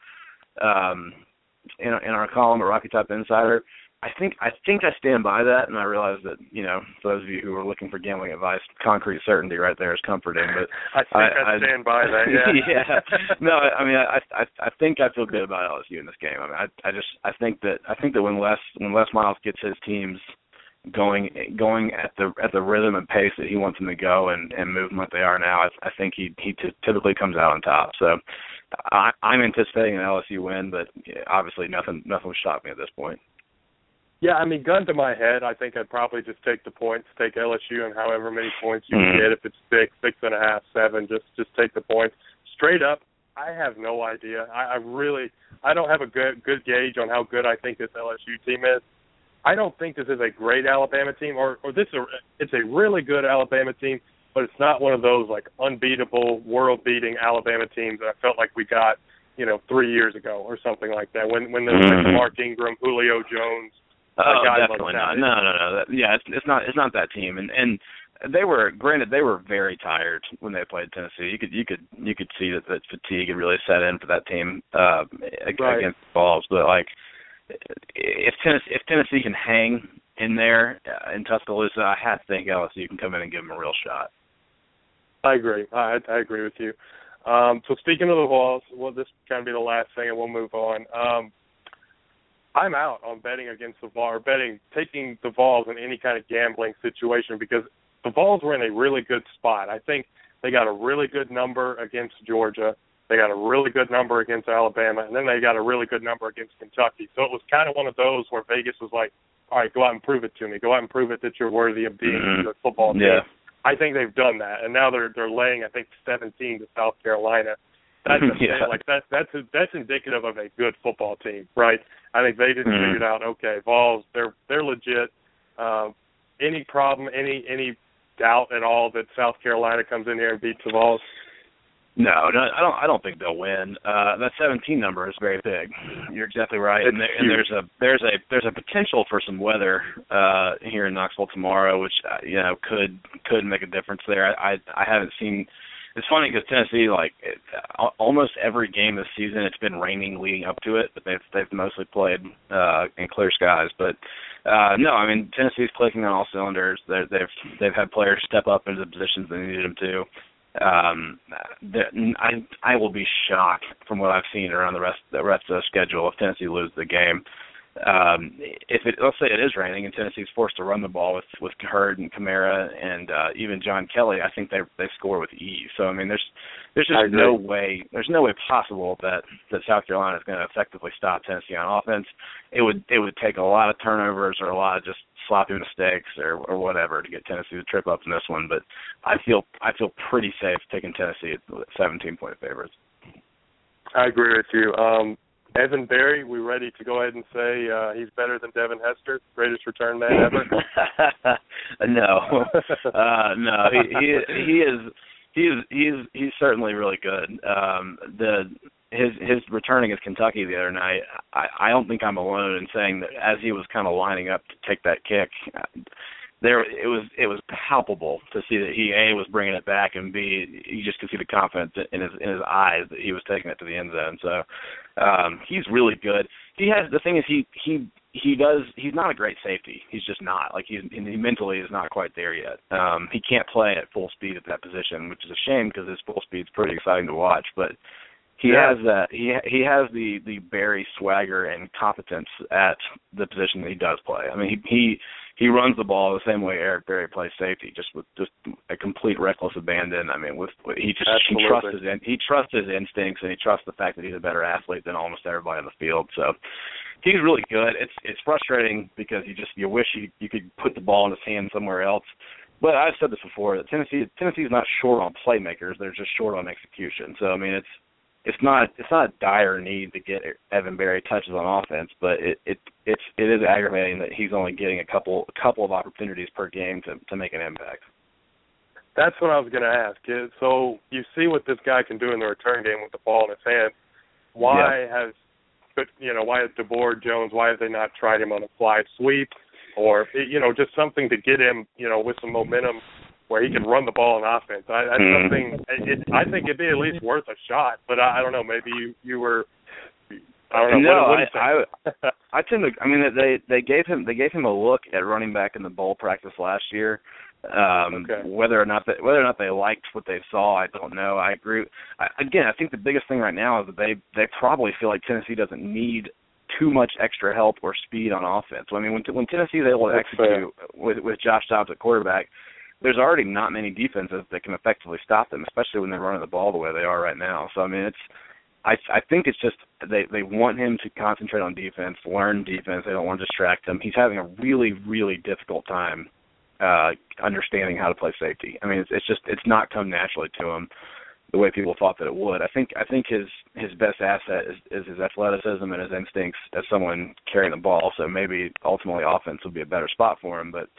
In our column at Rocky Top Insider, I think I stand by that, and I realize that for those of you who are looking for gambling advice, concrete certainty right there is comforting. But I stand by that. Yeah. Yeah. No, I mean I think I feel good about LSU in this game. I mean I think that when Les Miles gets his teams going at the rhythm and pace that he wants them to go and move them like they are now, I think he typically comes out on top. So I'm anticipating an LSU win, but obviously nothing will shock me at this point. Yeah, I mean, gun to my head, I think I'd probably just take the points, take LSU, and however many points you can get. If it's 6, 6.5, 7, just take the points. Straight up, I have no idea. I don't have a good gauge on how good I think this LSU team is. I don't think this is a great Alabama team, it's a really good Alabama team, but it's not one of those like unbeatable, world-beating Alabama teams that I felt like we got, 3 years ago or something like that. When there was like Mark Ingram, Julio Jones. Definitely not. No. It's not that team, and they were very tired when they played Tennessee. You could see that fatigue had really set in for that team against the Vols. But like, if Tennessee can hang in there in Tuscaloosa, I have to think LSU can come in and give them a real shot. I agree. I agree with you. So speaking of the Vols, this kind of be the last thing, and we'll move on. I'm out on betting against the Vols, taking the Vols in any kind of gambling situation, because the Vols were in a really good spot. I think they got a really good number against Georgia. They got a really good number against Alabama, and then they got a really good number against Kentucky. So it was kind of one of those where Vegas was like, all right, go out and prove it to me. Go out and prove it that you're worthy of being a good football team. Yeah. I think they've done that, and now they're laying, I think, 17 to South Carolina. That's that's indicative of a good football team, right? I think they just figured out, okay, Vols, they're legit. Any problem, any doubt at all that South Carolina comes in here and beats the Vols? No, I don't think they'll win. That 17 number is very big. You're exactly right. And there's a potential for some weather here in Knoxville tomorrow, which could make a difference there. I haven't seen. It's funny because Tennessee, almost every game this season, it's been raining leading up to it, but they've mostly played in clear skies. But no, I mean Tennessee's clicking on all cylinders. They've had players step up into the positions they needed them to. I will be shocked from what I've seen around the rest of the schedule if Tennessee loses the game. if it, let's say it is raining and Tennessee's forced to run the ball with Hurd and Kamara and even John Kelly, I think they score with ease. So I mean, there's just no way possible that South Carolina is going to effectively stop Tennessee on offense. It would take a lot of turnovers or a lot of just sloppy mistakes or whatever to get Tennessee to trip up in this one. But I feel pretty safe taking Tennessee at 17-point favorites. I agree with you. Evan Berry, we ready to go ahead and say he's better than Devin Hester, greatest return man ever? No, he's certainly really good. His returning as Kentucky the other night, I don't think I'm alone in saying that as he was kind of lining up to take that kick, it was palpable to see that he A, was bringing it back, and B, you just could see the confidence in his eyes that he was taking it to the end zone. So he's really good. He he's not a great safety. He's just not. Like he mentally is not quite there yet. He can't play at full speed at that position, which is a shame because his full speed's pretty exciting to watch. But he has that. He has the Barry swagger and competence at the position that he does play. I mean, he runs the ball the same way Eric Berry plays safety, just with just a complete reckless abandon. I mean, he trusts his instincts, and he trusts the fact that he's a better athlete than almost everybody on the field. So he's really good. It's frustrating because you wish you could put the ball in his hand somewhere else. But I've said this before, that Tennessee's not short on playmakers; they're just short on execution. So I mean, it's not a dire need to get Evan Berry touches on offense, but it is aggravating that he's only getting a couple of opportunities per game to make an impact. That's what I was going to ask. So you see what this guy can do in the return game with the ball in his hand. Why has DeBoer, Jones, why have they not tried him on a fly sweep or just something to get him with some momentum where he can run the ball in offense? That's something. I think it'd be at least worth a shot, but I don't know. Maybe you were. I don't know. No, I tend to. I mean, they gave him a look at running back in the bowl practice last year. Whether or not they liked what they saw, I don't know. I agree. I think the biggest thing right now is that they probably feel like Tennessee doesn't need too much extra help or speed on offense. I mean, when Tennessee is able to execute with Josh Dobbs at quarterback, there's already not many defenses that can effectively stop them, especially when they're running the ball the way they are right now. So, I mean, I think it's just they want him to concentrate on defense, learn defense. They don't want to distract him. He's having a really, really difficult time understanding how to play safety. I mean, it's not come naturally to him the way people thought that it would. I think his best asset is his athleticism and his instincts as someone carrying the ball. So maybe ultimately offense would be a better spot for him, but.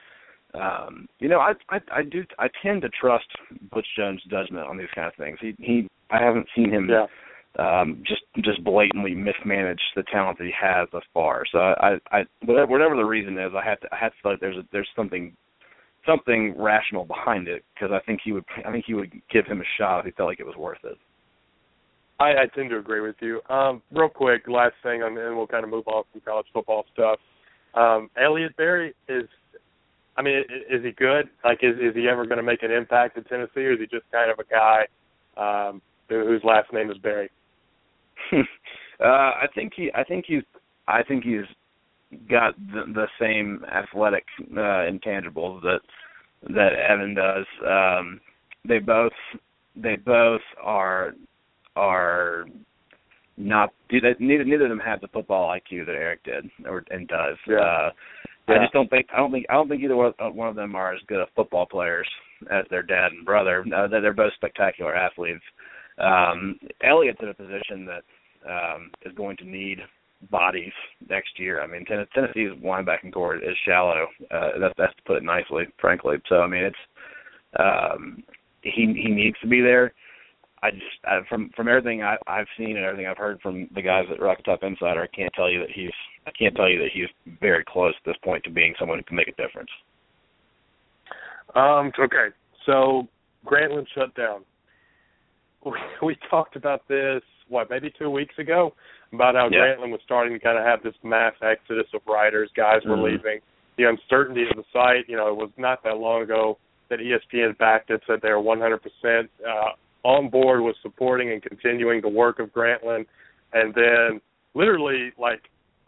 I tend to trust Butch Jones' judgment on these kind of things. I haven't seen him just blatantly mismanage the talent that he has thus far. So I whatever the reason is, I have to feel like there's something rational behind it, because I think he would give him a shot if he felt like it was worth it. I tend to agree with you. Real quick, last thing, and then we'll kind of move on from college football stuff. Elliott Berry is he good? Like, is he ever going to make an impact in Tennessee, or is he just kind of a guy whose last name is Berry? I think he's got the same athletic intangibles that Evan does. They both are not. Neither of them have the football IQ that Eric did and does. Yeah. I don't think either one of them are as good of football players as their dad and brother. They're both spectacular athletes. Elliott's in a position that is going to need bodies next year. I mean, Tennessee's linebacking core is shallow. That's to put it nicely, frankly. So I mean, he needs to be there. From everything I've seen and everything I've heard from the guys at Rocket Top Insider, I can't tell you that he's very close at this point to being someone who can make a difference. Okay, so Grantland shut down. We talked about this, maybe 2 weeks ago, about how Grantland was starting to kind of have this mass exodus of writers. Guys were leaving. The uncertainty of the site, it was not that long ago that ESPN backed it, said they were 100% on board with supporting and continuing the work of Grantland. And then literally,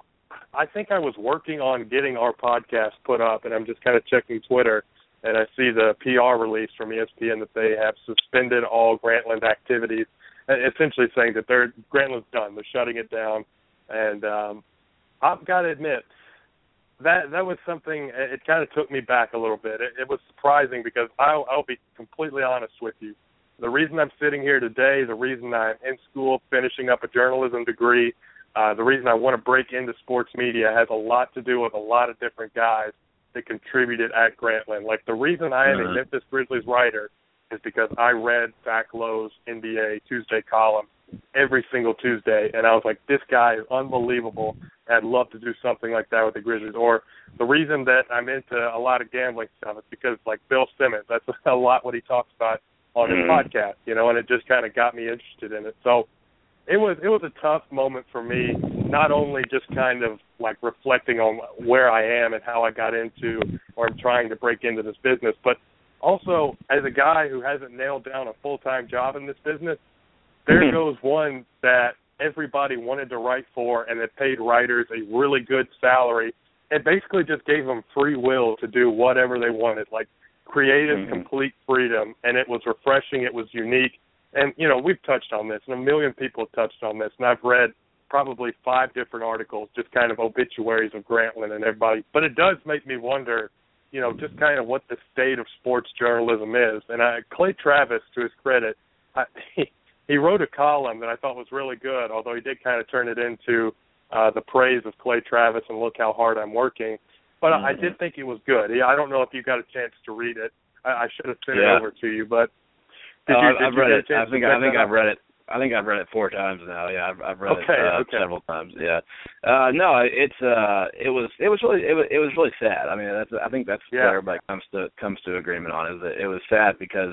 I think I was working on getting our podcast put up, and I'm just kind of checking Twitter, and I see the PR release from ESPN that they have suspended all Grantland activities, essentially saying that Grantland's done. They're shutting it down. And I've got to admit, that was something, it kind of took me back a little bit. It was surprising because I'll be completely honest with you. The reason I'm sitting here today, the reason I'm in school finishing up a journalism degree, the reason I want to break into sports media has a lot to do with a lot of different guys that contributed at Grantland. Like, the reason I am a Memphis Grizzlies writer is because I read Zach Lowe's NBA Tuesday column every single Tuesday, and I was like, this guy is unbelievable. I'd love to do something like that with the Grizzlies. Or the reason that I'm into a lot of gambling stuff is because, like, Bill Simmons, that's a lot what he talks about on his podcast, and it just kind of got me interested in it. So it was a tough moment for me, not only just kind of like reflecting on where I am and how I got into or I'm trying to break into this business, but also as a guy who hasn't nailed down a full-time job in this business, there goes one that everybody wanted to write for, and it paid writers a really good salary. It basically just gave them free will to do whatever they wanted, like creative, complete freedom, and it was refreshing. It was unique. And, we've touched on this, and a million people have touched on this, and I've read probably 5 different articles, just kind of obituaries of Grantland and everybody. But it does make me wonder, just kind of what the state of sports journalism is. And Clay Travis, to his credit, he wrote a column that I thought was really good, although he did kind of turn it into the praise of Clay Travis and look how hard I'm working. But I did think it was good. I don't know if you got a chance to read it. I should have sent it over to you, but I've read it. I think I've read it. I think I've read it 4 times now. Yeah, I've read it several times. Yeah. No, it was really sad. I mean, I think that's what everybody comes to agreement on, is that it was sad because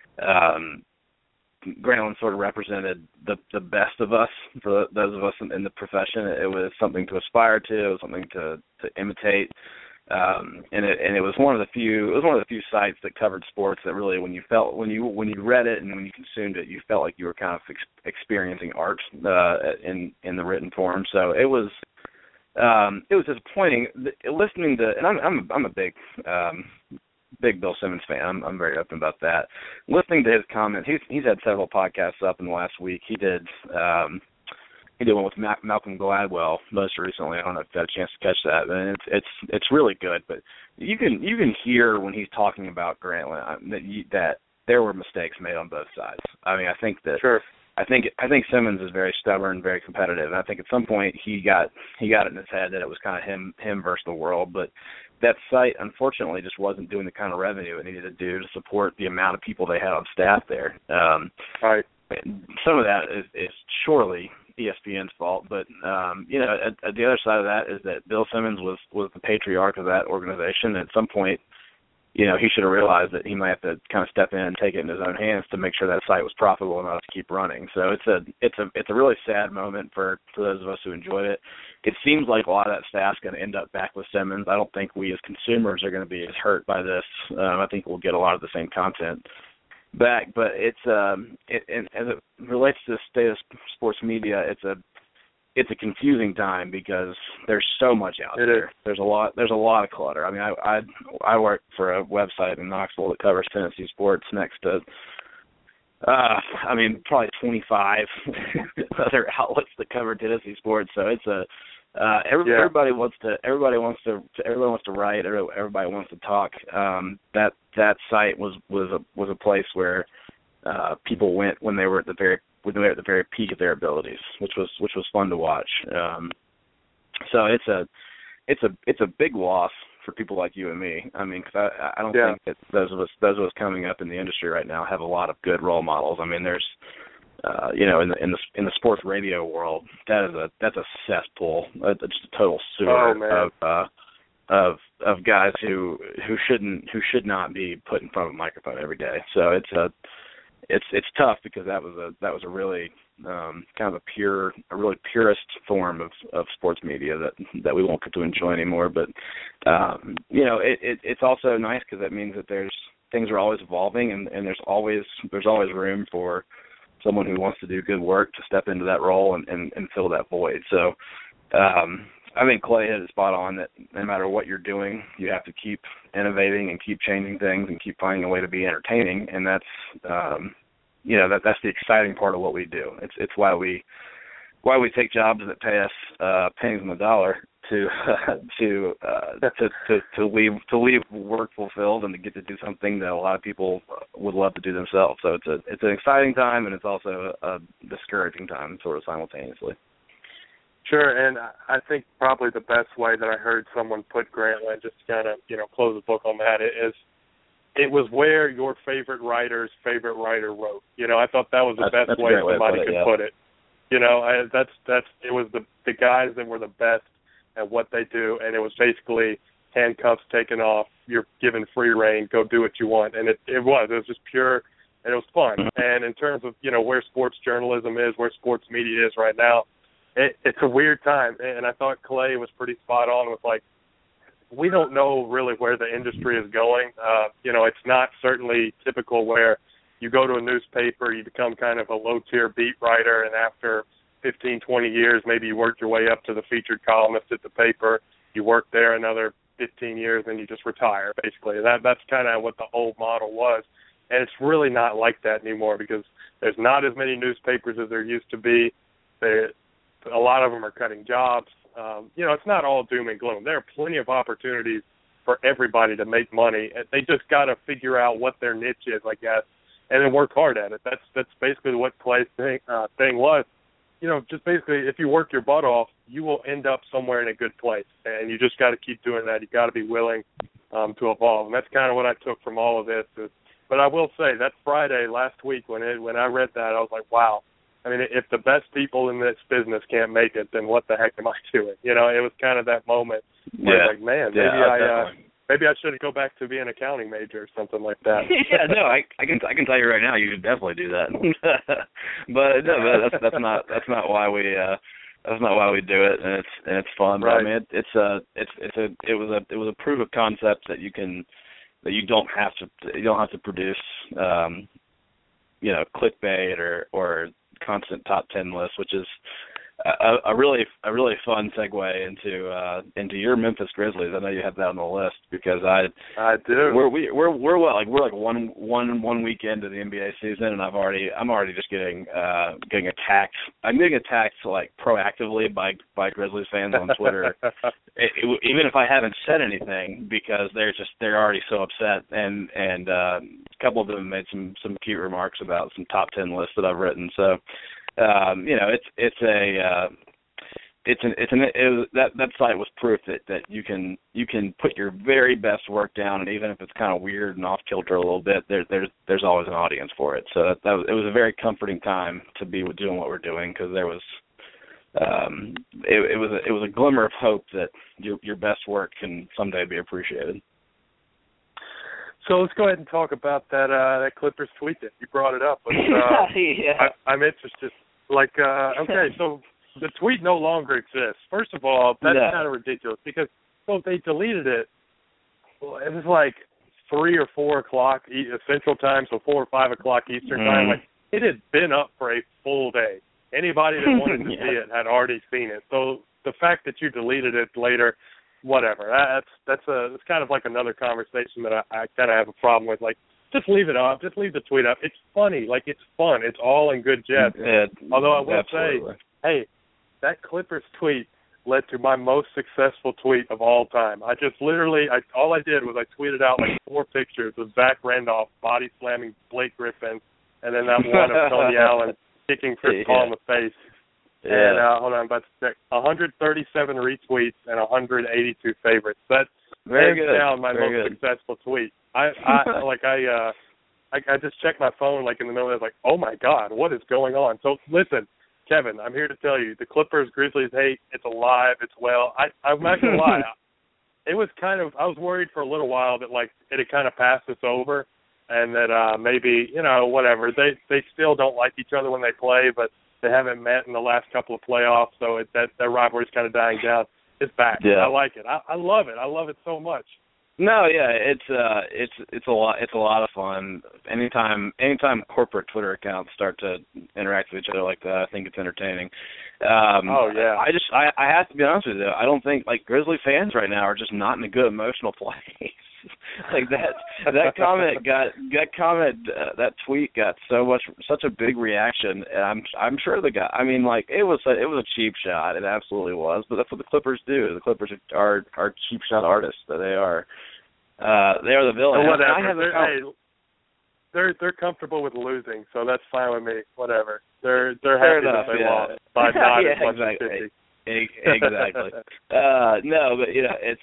Grantland sort of represented the best of us, for those of us in the profession. It was something to aspire to. It was something to imitate. And it was one of the few sites that covered sports that really, when you read it and when you consumed it, you felt like you were kind of experiencing art in the written form. So it was disappointing listening to, and I'm a big Bill Simmons fan. I'm very open about that. Listening to his comments, he's had several podcasts up in the last week. He did one with Malcolm Gladwell most recently. I don't know if you had a chance to catch that. And it's really good. But you can hear when he's talking about Grantland that there were mistakes made on both sides. I mean, I think that I think Simmons is very stubborn, very competitive. And I think at some point he got it in his head that it was kind of him versus the world. But that site, unfortunately, just wasn't doing the kind of revenue it needed to do to support the amount of people they had on staff there. Right. Some of that is surely ESPN's fault, but at the other side of that is that Bill Simmons was the patriarch of that organization. At some point, he should have realized that he might have to kind of step in and take it in his own hands to make sure that site was profitable enough to keep running. So it's a really sad moment for those of us who enjoyed it. It seems like a lot of that staff's going to end up back with Simmons. I don't think we as consumers are going to be as hurt by this. I think we'll get a lot of the same content back, but as it relates to the state of sports media, it's a confusing time because there's so much out there. There's a lot of clutter. I mean, I work for a website in Knoxville that covers Tennessee sports next to probably 25 other outlets that cover Tennessee sports. So it's everybody wants to write. Everybody wants to talk. That site was a place where people went when they were at the very peak of their abilities, which was fun to watch. So it's a big loss for people like you and me. I mean, because I don't think that those of us coming up in the industry right now have a lot of good role models. I mean, there's in the sports radio world, that's a cesspool, just a total sewer of guys who should not be put in front of a microphone every day. So it's tough because that was a really kind of a really purist form of sports media that we won't get to enjoy anymore. But it's also nice because that means that things are always evolving and there's always room for someone who wants to do good work to step into that role and fill that void. So I think Clay hit it spot on that no matter what you're doing, you have to keep innovating and keep changing things and keep finding a way to be entertaining, and that's that's the exciting part of what we do. It's why we take jobs that pay us pennies on the dollar to leave work fulfilled and to get to do something that a lot of people would love to do themselves. So it's an exciting time, and it's also a discouraging time, sort of simultaneously. Sure, and I think probably the best way that I heard someone put Grantland, just to kind of close the book on that, is it was where your favorite writer's favorite writer wrote. I thought that was the best way somebody could put it. It was the guys that were the best at what they do, and it was basically handcuffs taken off, you're given free reign, go do what you want. And it was just pure, and it was fun. And in terms of, where sports journalism is, where sports media is right now, it's a weird time. And I thought Clay was pretty spot on with, we don't know really where the industry is going. It's not certainly typical where you go to a newspaper, you become kind of a low-tier beat writer, and after 15, 20 years, maybe you work your way up to the featured columnist at the paper. You work there another 15 years, and you just retire, basically. That's kind of what the old model was. And it's really not like that anymore because there's not as many newspapers as there used to be. A lot of them are cutting jobs. It's not all doom and gloom. There are plenty of opportunities for everybody to make money. They just got to figure out what their niche is, I guess, and then work hard at it. That's basically what Clay's thing was. Just basically, if you work your butt off, you will end up somewhere in a good place, and you just got to keep doing that. You got to be willing to evolve, and that's kind of what I took from all of this. But I will say that Friday last week when I read that, I was like, wow. I mean, if the best people in this business can't make it, then what the heck am I doing? It was kind of that moment where I was like, man, maybe I should go back to being an accounting major or something like that. Yeah, no, I can tell you right now, you should definitely do that. but no, that's not why we do it, and it's fun. Right. But, I mean, it was a proof of concept that you don't have to produce clickbait or constant top 10 lists, which is a really fun segue into your Memphis Grizzlies. I know you have that on the list because I do. We're like one week into the NBA season, and I'm already just getting attacked. I'm getting attacked proactively by Grizzlies fans on Twitter, even if I haven't said anything, because they're already so upset, and a couple of them made some cute remarks about some top 10 lists that I've written. So. That site was proof that you can put your very best work down, and even if it's kind of weird and off kilter a little bit, there's always an audience for it. So it was a very comforting time to be doing what we're doing, because there was it was a glimmer of hope that your best work can someday be appreciated. So let's go ahead and talk about that Clippers tweet that you brought it up. But, yeah. I'm interested. Okay, so the tweet no longer exists. First of all, that's kind of ridiculous because they deleted it. Well, it was 3 or 4 o'clock Central Time, so 4 or 5 o'clock Eastern Time. It had been up for a full day. Anybody that wanted to see it had already seen it. So the fact that you deleted it later, whatever. It's kind of like another conversation that I kind of have a problem with. Just leave it up. Just leave the tweet up. It's funny. It's fun. It's all in good jest. Although I will say, hey, that Clippers tweet led to my most successful tweet of all time. I just all I did was I tweeted out 4 pictures of Zach Randolph body slamming Blake Griffin, and then that one of Tony Allen kicking Chris Paul in the face. Yeah. And hold on, I'm about to check. 137 retweets and 182 favorites. That's hands down my most successful tweet. I just checked my phone in the middle of it, oh my God, what is going on? So listen, Kevin, I'm here to tell you the Clippers Grizzlies hate. It's alive. It's well. I'm not gonna lie. It was I was worried for a little while that it had kind of passed us over, and that maybe whatever. They still don't like each other when they play, but they haven't met in the last couple of playoffs, so that rivalry's kind of dying down. It's back. Yeah. I like it. I love it. I love it so much. No, yeah, it's a lot of fun. Anytime corporate Twitter accounts start to interact with each other like that, I think it's entertaining. Oh yeah. I have to be honest with you. I don't think like Grizzly fans right now are just not in a good emotional place. Like that tweet got such a big reaction, and I'm sure the guy. I mean, like it was a cheap shot. It absolutely was. But that's what the Clippers do. The Clippers are cheap shot artists. That they are. They are the villain. They're comfortable with losing, so that's fine with me. Whatever. They're Fair happy enough, that they yeah. lost by not yeah, as much exactly. as 50. Exactly. No, but it's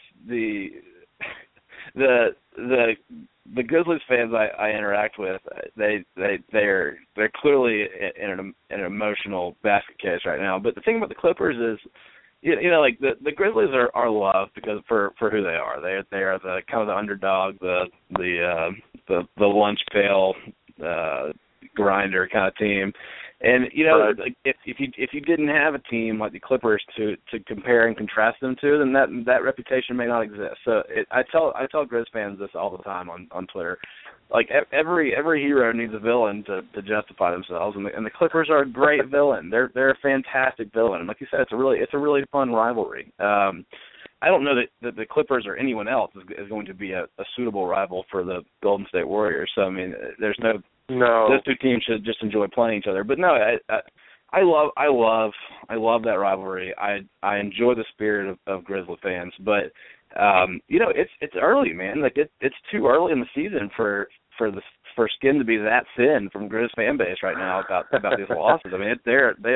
the Grizzlies fans I interact with. They're clearly in an emotional basket case right now. But the thing about the Clippers is, like the Grizzlies are loved because for who they are. They are the kind of the underdog, the lunch pail grinder kind of team. And like if you didn't have a team like the Clippers to compare and contrast them to, then that reputation may not exist. So I tell Grizz fans this all the time on Twitter. Like every hero needs a villain to justify themselves, and the Clippers are a great villain. They're a fantastic villain. And like you said, it's a really fun rivalry. I don't know that the Clippers or anyone else is going to be a suitable rival for the Golden State Warriors. So I mean, there's no. Those two teams should just enjoy playing each other. But no, I love that rivalry. I enjoy the spirit of Grizzly fans. But it's early, man. Like it's too early in the season for skin to be that thin from Grizz fan base right now about these losses. I mean,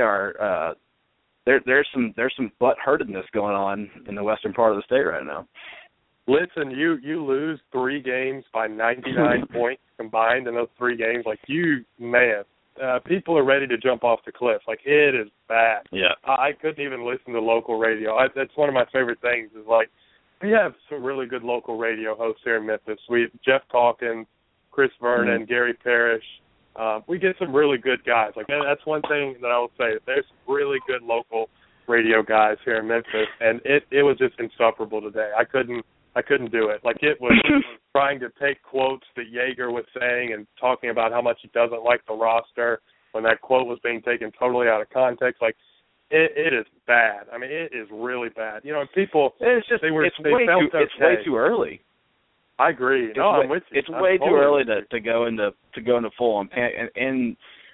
there's some butt-hurtedness going on in the western part of the state right now. Listen, you lose 3 games by 99 points combined in those 3 games. Like, people are ready to jump off the cliff. Like, it is bad. Yeah. I couldn't even listen to local radio. That's one of my favorite things is, like, we have some really good local radio hosts here in Memphis. We have Jeff Calkins, Chris Vernon, Gary Parrish. We get some really good guys. Like, that's one thing that I will say. There's really good local radio guys here in Memphis, and it was just insufferable today. I couldn't do it. Like, it was trying to take quotes that Yeager was saying and talking about how much he doesn't like the roster when that quote was being taken totally out of context. Like, it is bad. I mean, it is really bad. And people, it's way too early. I agree. I'm with you. It's way too early to go into full on panic. And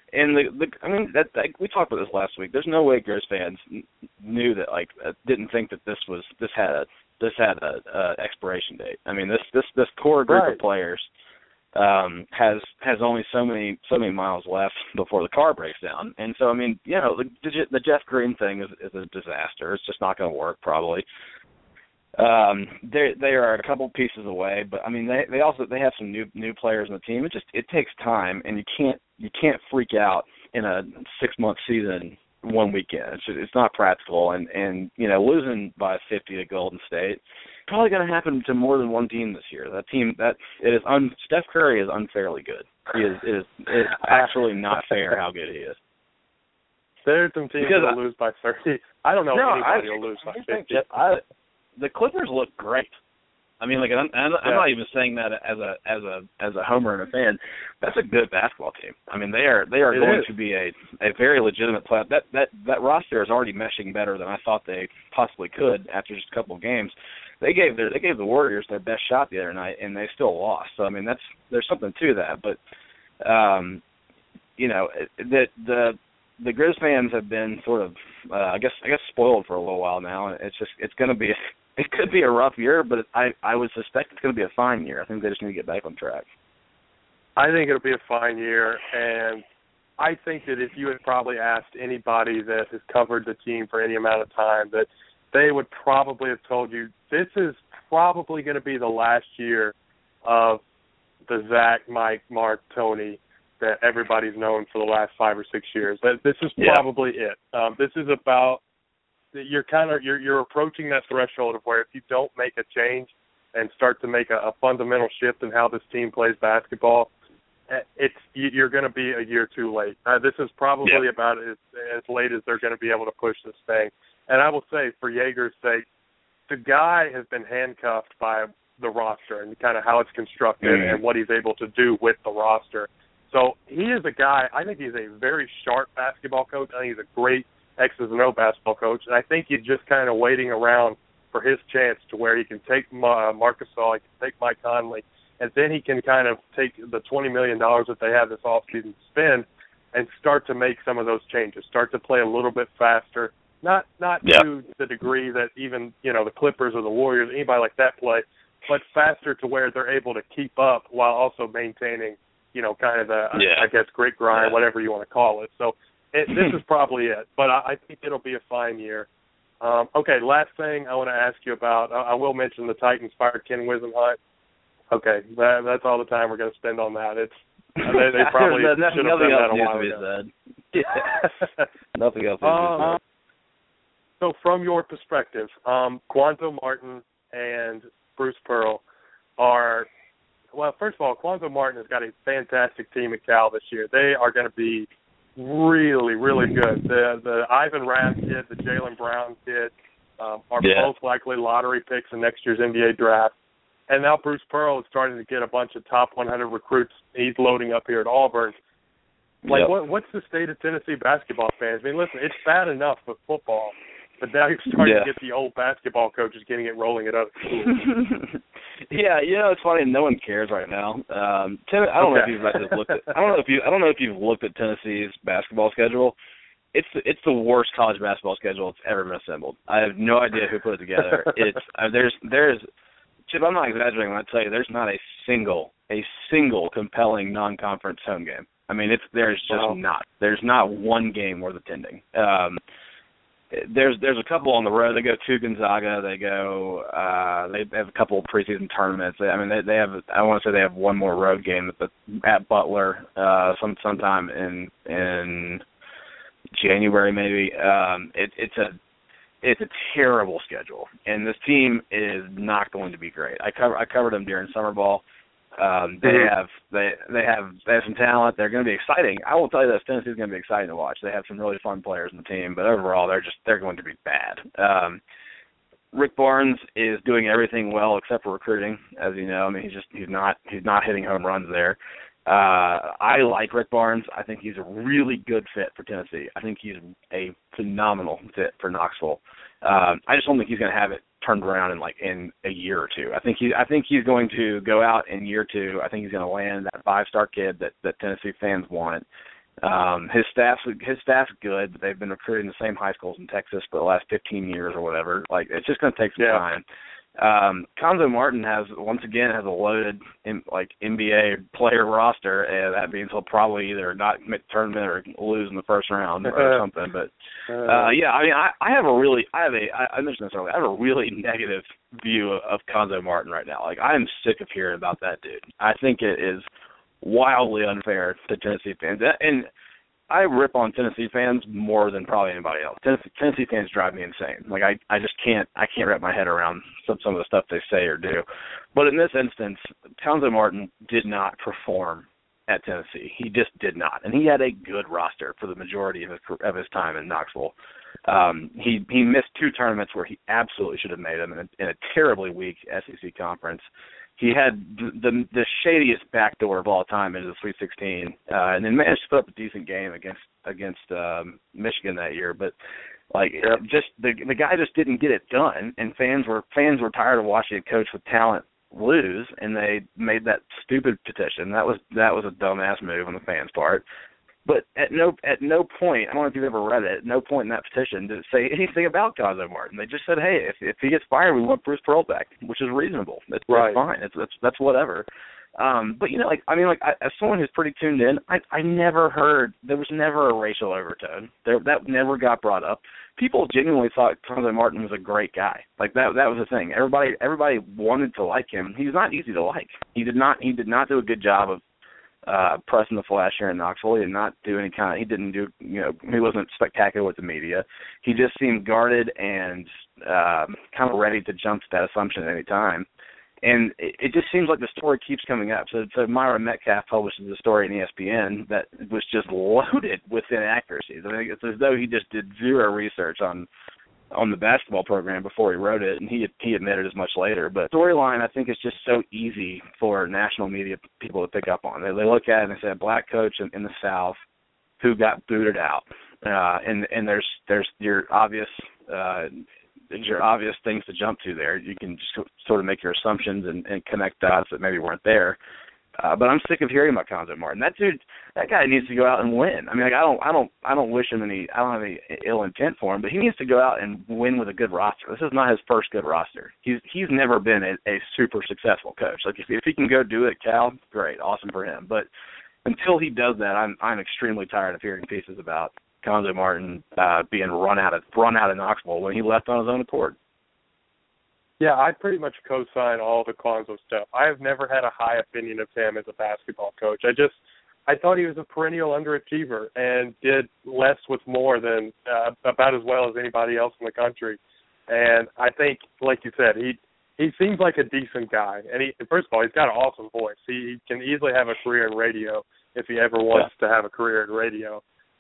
we talked about this last week. There's no way Grizz fans knew that, didn't think that this had a expiration date. I mean, this core group of players has only so many miles left before the car breaks down. And so, I mean, the Jeff Green thing is a disaster. It's just not going to work probably. They are a couple pieces away, but I mean, they have some new players on the team. It takes time, and you can't freak out in a 6-month season one weekend. It's not practical, and losing by 50 to Golden State probably going to happen to more than one team this year. That team Steph Curry is unfairly good. It is actually not fair how good he is. There's some teams that will lose by 30. I don't know if anybody will lose by 50. The Clippers look great. I mean, I'm not even saying that as a homer and a fan. That's a good basketball team. I mean, they are going to be a very legitimate playoff. That roster is already meshing better than I thought they possibly could after just a couple of games. They gave the Warriors their best shot the other night, and they still lost. So I mean, there's something to that. But the Grizz fans have been sort of I guess spoiled for a little while now. It could be a rough year, but I would suspect it's going to be a fine year. I think they just need to get back on track. I think it'll be a fine year, and I think that if you had probably asked anybody that has covered the team for any amount of time, that they would probably have told you this is probably going to be the last year of the Zach, Mike, Mark, Tony that everybody's known for the last 5 or 6 years. This is probably it. This is about you're approaching that threshold of where if you don't make a change and start to make a fundamental shift in how this team plays basketball, you're going to be a year too late. This is probably about as late as they're going to be able to push this thing. And I will say, for Yeager's sake, the guy has been handcuffed by the roster and kind of how it's constructed and what he's able to do with the roster. So he is a guy, I think he's a very sharp basketball coach. I think he's a great X's and O basketball coach. And I think he's just kind of waiting around for his chance to where he can take Marc Gasol, he can take Mike Conley, and then he can kind of take the $20 million that they have this offseason to spend and start to make some of those changes, start to play a little bit faster, not to the degree that even, the Clippers or the Warriors, anybody like that play, but faster to where they're able to keep up while also maintaining, kind of the, I guess, grit grind, whatever you want to call it. So this is probably it, but I think it'll be a fine year. Okay, last thing I want to ask you about, I will mention the Titans fired Ken Wisenhunt. Okay, that's all the time we're going to spend on that. They probably should have done that a while ago. Nothing else needs to be said. So from your perspective, Cuonzo Martin and Bruce Pearl are, well, first of all, Cuonzo Martin has got a fantastic team at Cal this year. They are going to be really, really good. The Ivan Rabb kid, the Jaylen Brown kid are both likely lottery picks in next year's NBA draft. And now Bruce Pearl is starting to get a bunch of top 100 recruits. He's loading up here at Auburn. What's the state of Tennessee basketball fans? I mean, listen, it's bad enough with football, but now you're starting to get the old basketball coaches getting it rolling at other schools. It's funny. No one cares right now. I don't know if you've actually looked at. I don't know if you've looked at Tennessee's basketball schedule. It's the worst college basketball schedule that's ever been assembled. I have no idea who put it together. It's there's Chip, I'm not exaggerating when I tell you there's not a single compelling non-conference home game. I mean, there's just not. There's not one game worth attending. There's a couple on the road. They go to Gonzaga. They go. They have a couple of preseason tournaments. They have. I want to say they have one more road game at Butler sometime in January maybe. It's a terrible schedule, and this team is not going to be great. I covered them during summer ball. They have some talent. They're going to be exciting. I will tell you this: Tennessee's going to be exciting to watch. They have some really fun players in the team, but overall, they're going to be bad. Rick Barnes is doing everything well except for recruiting, as you know. I mean, he's not hitting home runs there. I like Rick Barnes. I think he's a really good fit for Tennessee. I think he's a phenomenal fit for Knoxville. I just don't think he's going to have it turned around in a year or two. I think he's going to go out in year two. I think he's going to land that 5-star kid that Tennessee fans want. His staff's good, but they've been recruiting the same high schools in Texas for the last 15 years or whatever. It's just going to take some time. Cuonzo Martin has a loaded NBA player roster, and that means he'll probably either not make the tournament or lose in the first round or something. But I mentioned this earlier. I have a really negative view of Cuonzo Martin right now. I am sick of hearing about that dude. I think it is wildly unfair to Tennessee fans, and I rip on Tennessee fans more than probably anybody else. Tennessee fans drive me insane. I just can't wrap my head around some of the stuff they say or do. But in this instance, Cuonzo Martin did not perform at Tennessee. He just did not, and he had a good roster for the majority of his time in Knoxville. He missed 2 tournaments where he absolutely should have made them in a terribly weak SEC conference. He had the shadiest backdoor of all time into the Sweet 16, and then managed to put up a decent game against Michigan that year. But just the guy just didn't get it done, and fans were tired of watching a coach with talent lose, and they made that stupid petition. That was a dumbass move on the fans' part. But at no point, I don't know if you've ever read it, at no point in that petition did it say anything about Cuonzo Martin. They just said, hey, if he gets fired, we want Bruce Pearl back, which is reasonable. That's fine. That's whatever. But as someone who's pretty tuned in, I never heard, there was never a racial overtone. That never got brought up. People genuinely thought Cuonzo Martin was a great guy. That was the thing. Everybody wanted to like him. He was not easy to like. He did not do a good job of pressing the flash here in Knoxville. He did not do any kind of, he wasn't spectacular with the media. He just seemed guarded and kind of ready to jump to that assumption at any time. And it just seems like the story keeps coming up. So Myra Metcalf publishes a story in ESPN that was just loaded with inaccuracies. I mean, it's as though he just did zero research on on the basketball program before he wrote it, and he admitted as much later. But storyline, I think, is just so easy for national media people to pick up on. They look at it and they say a black coach in the South who got booted out, and there's your obvious things to jump to there. You can just sort of make your assumptions and connect dots that maybe weren't there. But I'm sick of hearing about Cuonzo Martin. That guy needs to go out and win. I mean, like, I don't wish him I don't have any ill intent for him, but he needs to go out and win with a good roster. This is not his first good roster. He's never been a super successful coach. Like, if he can go do it at Cal, great, awesome for him. But until he does that, I'm extremely tired of hearing pieces about Cuonzo Martin being run out of Knoxville when he left on his own accord. Yeah, I pretty much co-sign all the Cuonzo stuff. I have never had a high opinion of him as a basketball coach. I thought he was a perennial underachiever and did less with more than about as well as anybody else in the country. And I think, like you said, he seems like a decent guy. And first of all, he's got an awesome voice. He can easily have a career in radio if he ever wants to have a career in radio.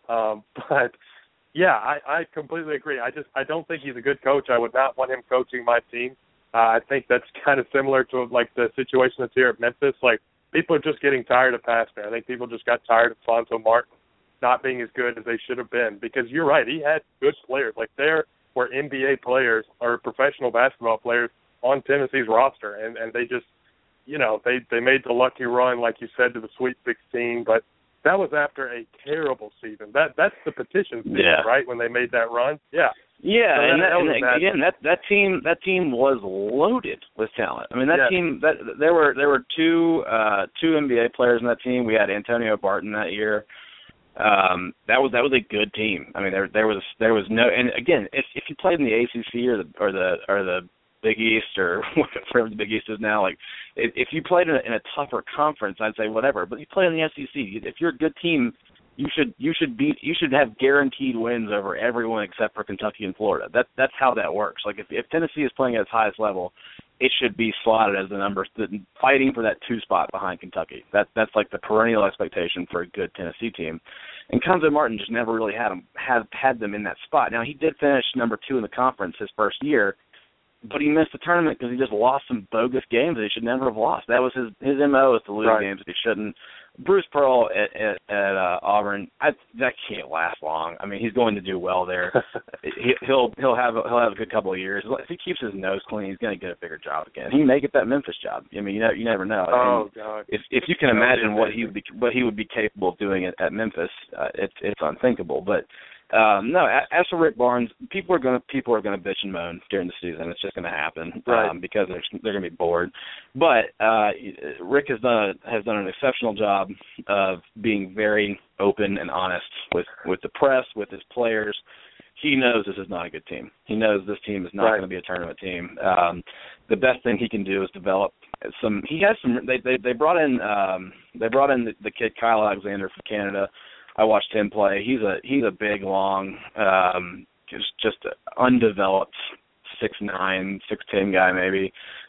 But yeah, I completely agree. I don't think he's a good coach. I would not want him coaching my team. I think that's kind of similar to like the situation that's here at Memphis. Like, people are just getting tired of Pastner. I think people just got tired of Cuonzo Martin not being as good as they should have been, because you're right, he had good players. Like, there were NBA players or professional basketball players on Tennessee's roster, and they just, you know, they made the lucky run, like you said, to the Sweet 16, but that was after a terrible season. That's the petition season, right, when they made that run? Yeah. Yeah, so that team was loaded with talent. I mean, that team, there were two NBA players in that team. We had Antonio Barton that year. That was a good team. I mean, there was no, and again, if you played in the ACC or the Big East, or whatever the Big East is now, like, if you played in a tougher conference, I'd say whatever. But you play in the SEC, if you're a good team, you should have guaranteed wins over everyone except for Kentucky and Florida. That's how that works. Like, if Tennessee is playing at its highest level, it should be slotted as the number, fighting for that 2 spot behind Kentucky. That's like the perennial expectation for a good Tennessee team. And Cuonzo Martin just never really had them in that spot. Now, he did finish number 2 in the conference his first year, but he missed the tournament because he just lost some bogus games that he should never have lost. That was his MO, is to lose games that he shouldn't. Bruce Pearl at Auburn, that can't last long. I mean, he's going to do well there. He'll have a good couple of years. If he keeps his nose clean, he's going to get a bigger job again. He may get that Memphis job. I mean, you never know. Oh, God. If you can imagine what he would be capable of doing at Memphis, it's unthinkable. But no, as for Rick Barnes, people are going to bitch and moan during the season. It's just going to happen because they're going to be bored. But Rick has done an exceptional job of being very open and honest with the press, with his players. He knows this is not a good team. He knows this team is not going to be a tournament team. The best thing he can do is develop some. He has some. They brought in the kid Kyle Alexander from Canada. I watched him play. He's a big, long, just undeveloped 6'9", 6'10" guy maybe.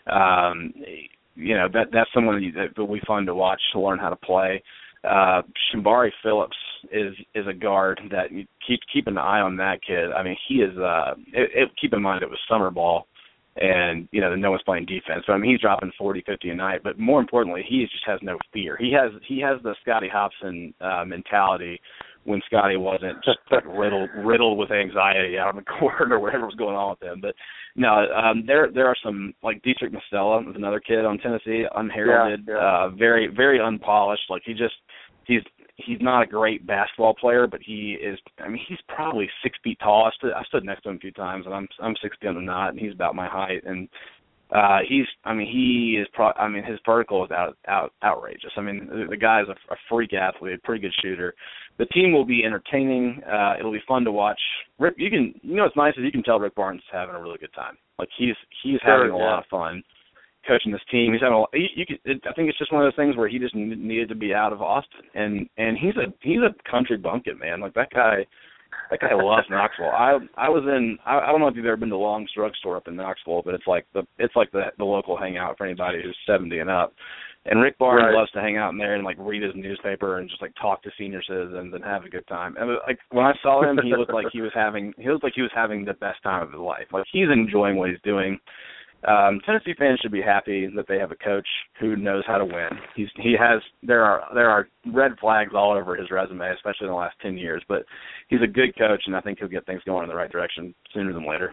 That's someone that will be fun to watch, to learn how to play. Shambari Phillips is a guard that you keep an eye on that kid. I mean, he is. Keep in mind it was summer ball, and no one's playing defense. So I mean, he's dropping 40, 50 a night. But more importantly, he just has no fear. He has the Scotty Hobson mentality when Scotty wasn't just riddled with anxiety out on the court or whatever was going on with him. But no, there are some, like Dietrich Mastella was another kid on Tennessee, unheralded, very, very unpolished. Like he's not a great basketball player, but he is. I mean, he's probably 6 feet tall. I stood next to him a few times, and I'm 6 feet on the knot, and he's about my height. And his vertical is outrageous. I mean, the guy is a freak athlete, a pretty good shooter. The team will be entertaining. It'll be fun to watch. Rick, what's nice is you can tell Rick Barnes is having a really good time. Like he's having a lot of fun coaching this team. He's having I think it's just one of those things where he just needed to be out of Austin, and he's a country bumpkin, man. Like that guy loves Knoxville. I don't know if you've ever been to Long's Drugstore up in Knoxville, but it's like the local hangout for anybody who's 70 and up. And Rick Barnes Right. loves to hang out in there and like read his newspaper and just like talk to senior citizens and have a good time. And like when I saw him, he looked like he was having the best time of his life. Like he's enjoying what he's doing. Tennessee fans should be happy that they have a coach who knows how to win. There are red flags all over his resume, especially in the last 10 years, but he's a good coach, and I think he'll get things going in the right direction sooner than later.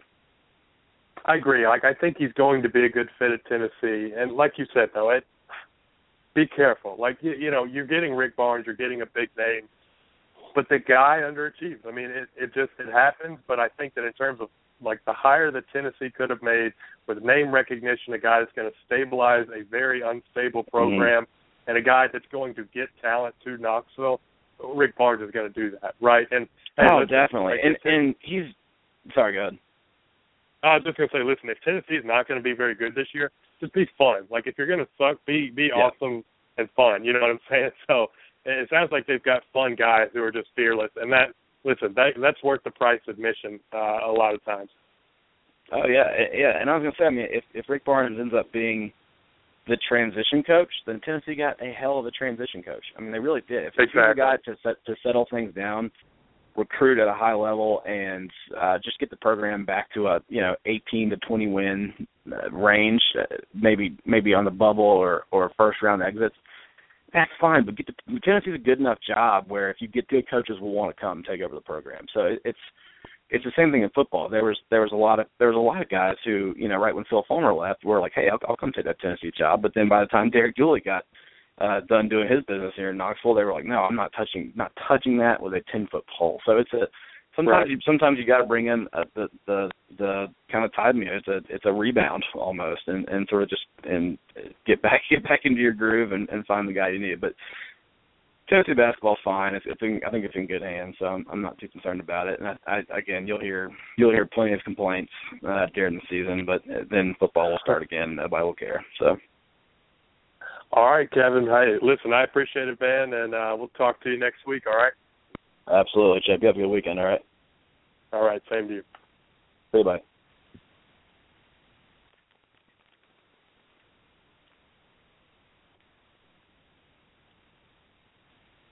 I agree. Like, I think he's going to be a good fit at Tennessee. And like you said, though, be careful. Like, you know, you're getting Rick Barnes, you're getting a big name, but the guy underachieves. I mean, it happens, but I think that in terms of, like, the hire that Tennessee could have made with name recognition, a guy that's going to stabilize a very unstable program, and a guy that's going to get talent to Knoxville, Rick Barnes is going to do that, right? And definitely. And he's – sorry, go ahead. I was just going to say, listen, if Tennessee's not going to be very good this year, just be fun. Like, if you're going to suck, be awesome and fun. You know what I'm saying? So it sounds like they've got fun guys who are just fearless. And that's worth the price of admission a lot of times. Oh, yeah. And I was going to say, I mean, if Rick Barnes ends up being the transition coach, then Tennessee got a hell of a transition coach. I mean, they really did. If he's a guy to settle things down, recruit at a high level, and just get the program back to a 18 to 20 win range, maybe on the bubble or first round exits, that's fine. But Tennessee's a good enough job where if you get good coaches, will want to come and take over the program. So it's the same thing in football. There was a lot of guys who, right when Phil Fulmer left, were like, hey, I'll come take that Tennessee job. But then by the time Derek Dooley got done doing his business here in Knoxville, they were like, no, I'm not touching that with a 10-foot pole. So sometimes you got to bring in the kind of tide mute. It's a rebound almost, and sort of just and get back into your groove and find the guy you need. But Tennessee basketball's fine. I think it's in good hands, so I'm not too concerned about it. And again, you'll hear plenty of complaints during the season, but then football will start again. Nobody will care. So. All right, Kevin. Hey, listen, I appreciate it, man, and we'll talk to you next week, all right? Absolutely, Chip. You have a good weekend, all right? All right, same to you. Bye-bye.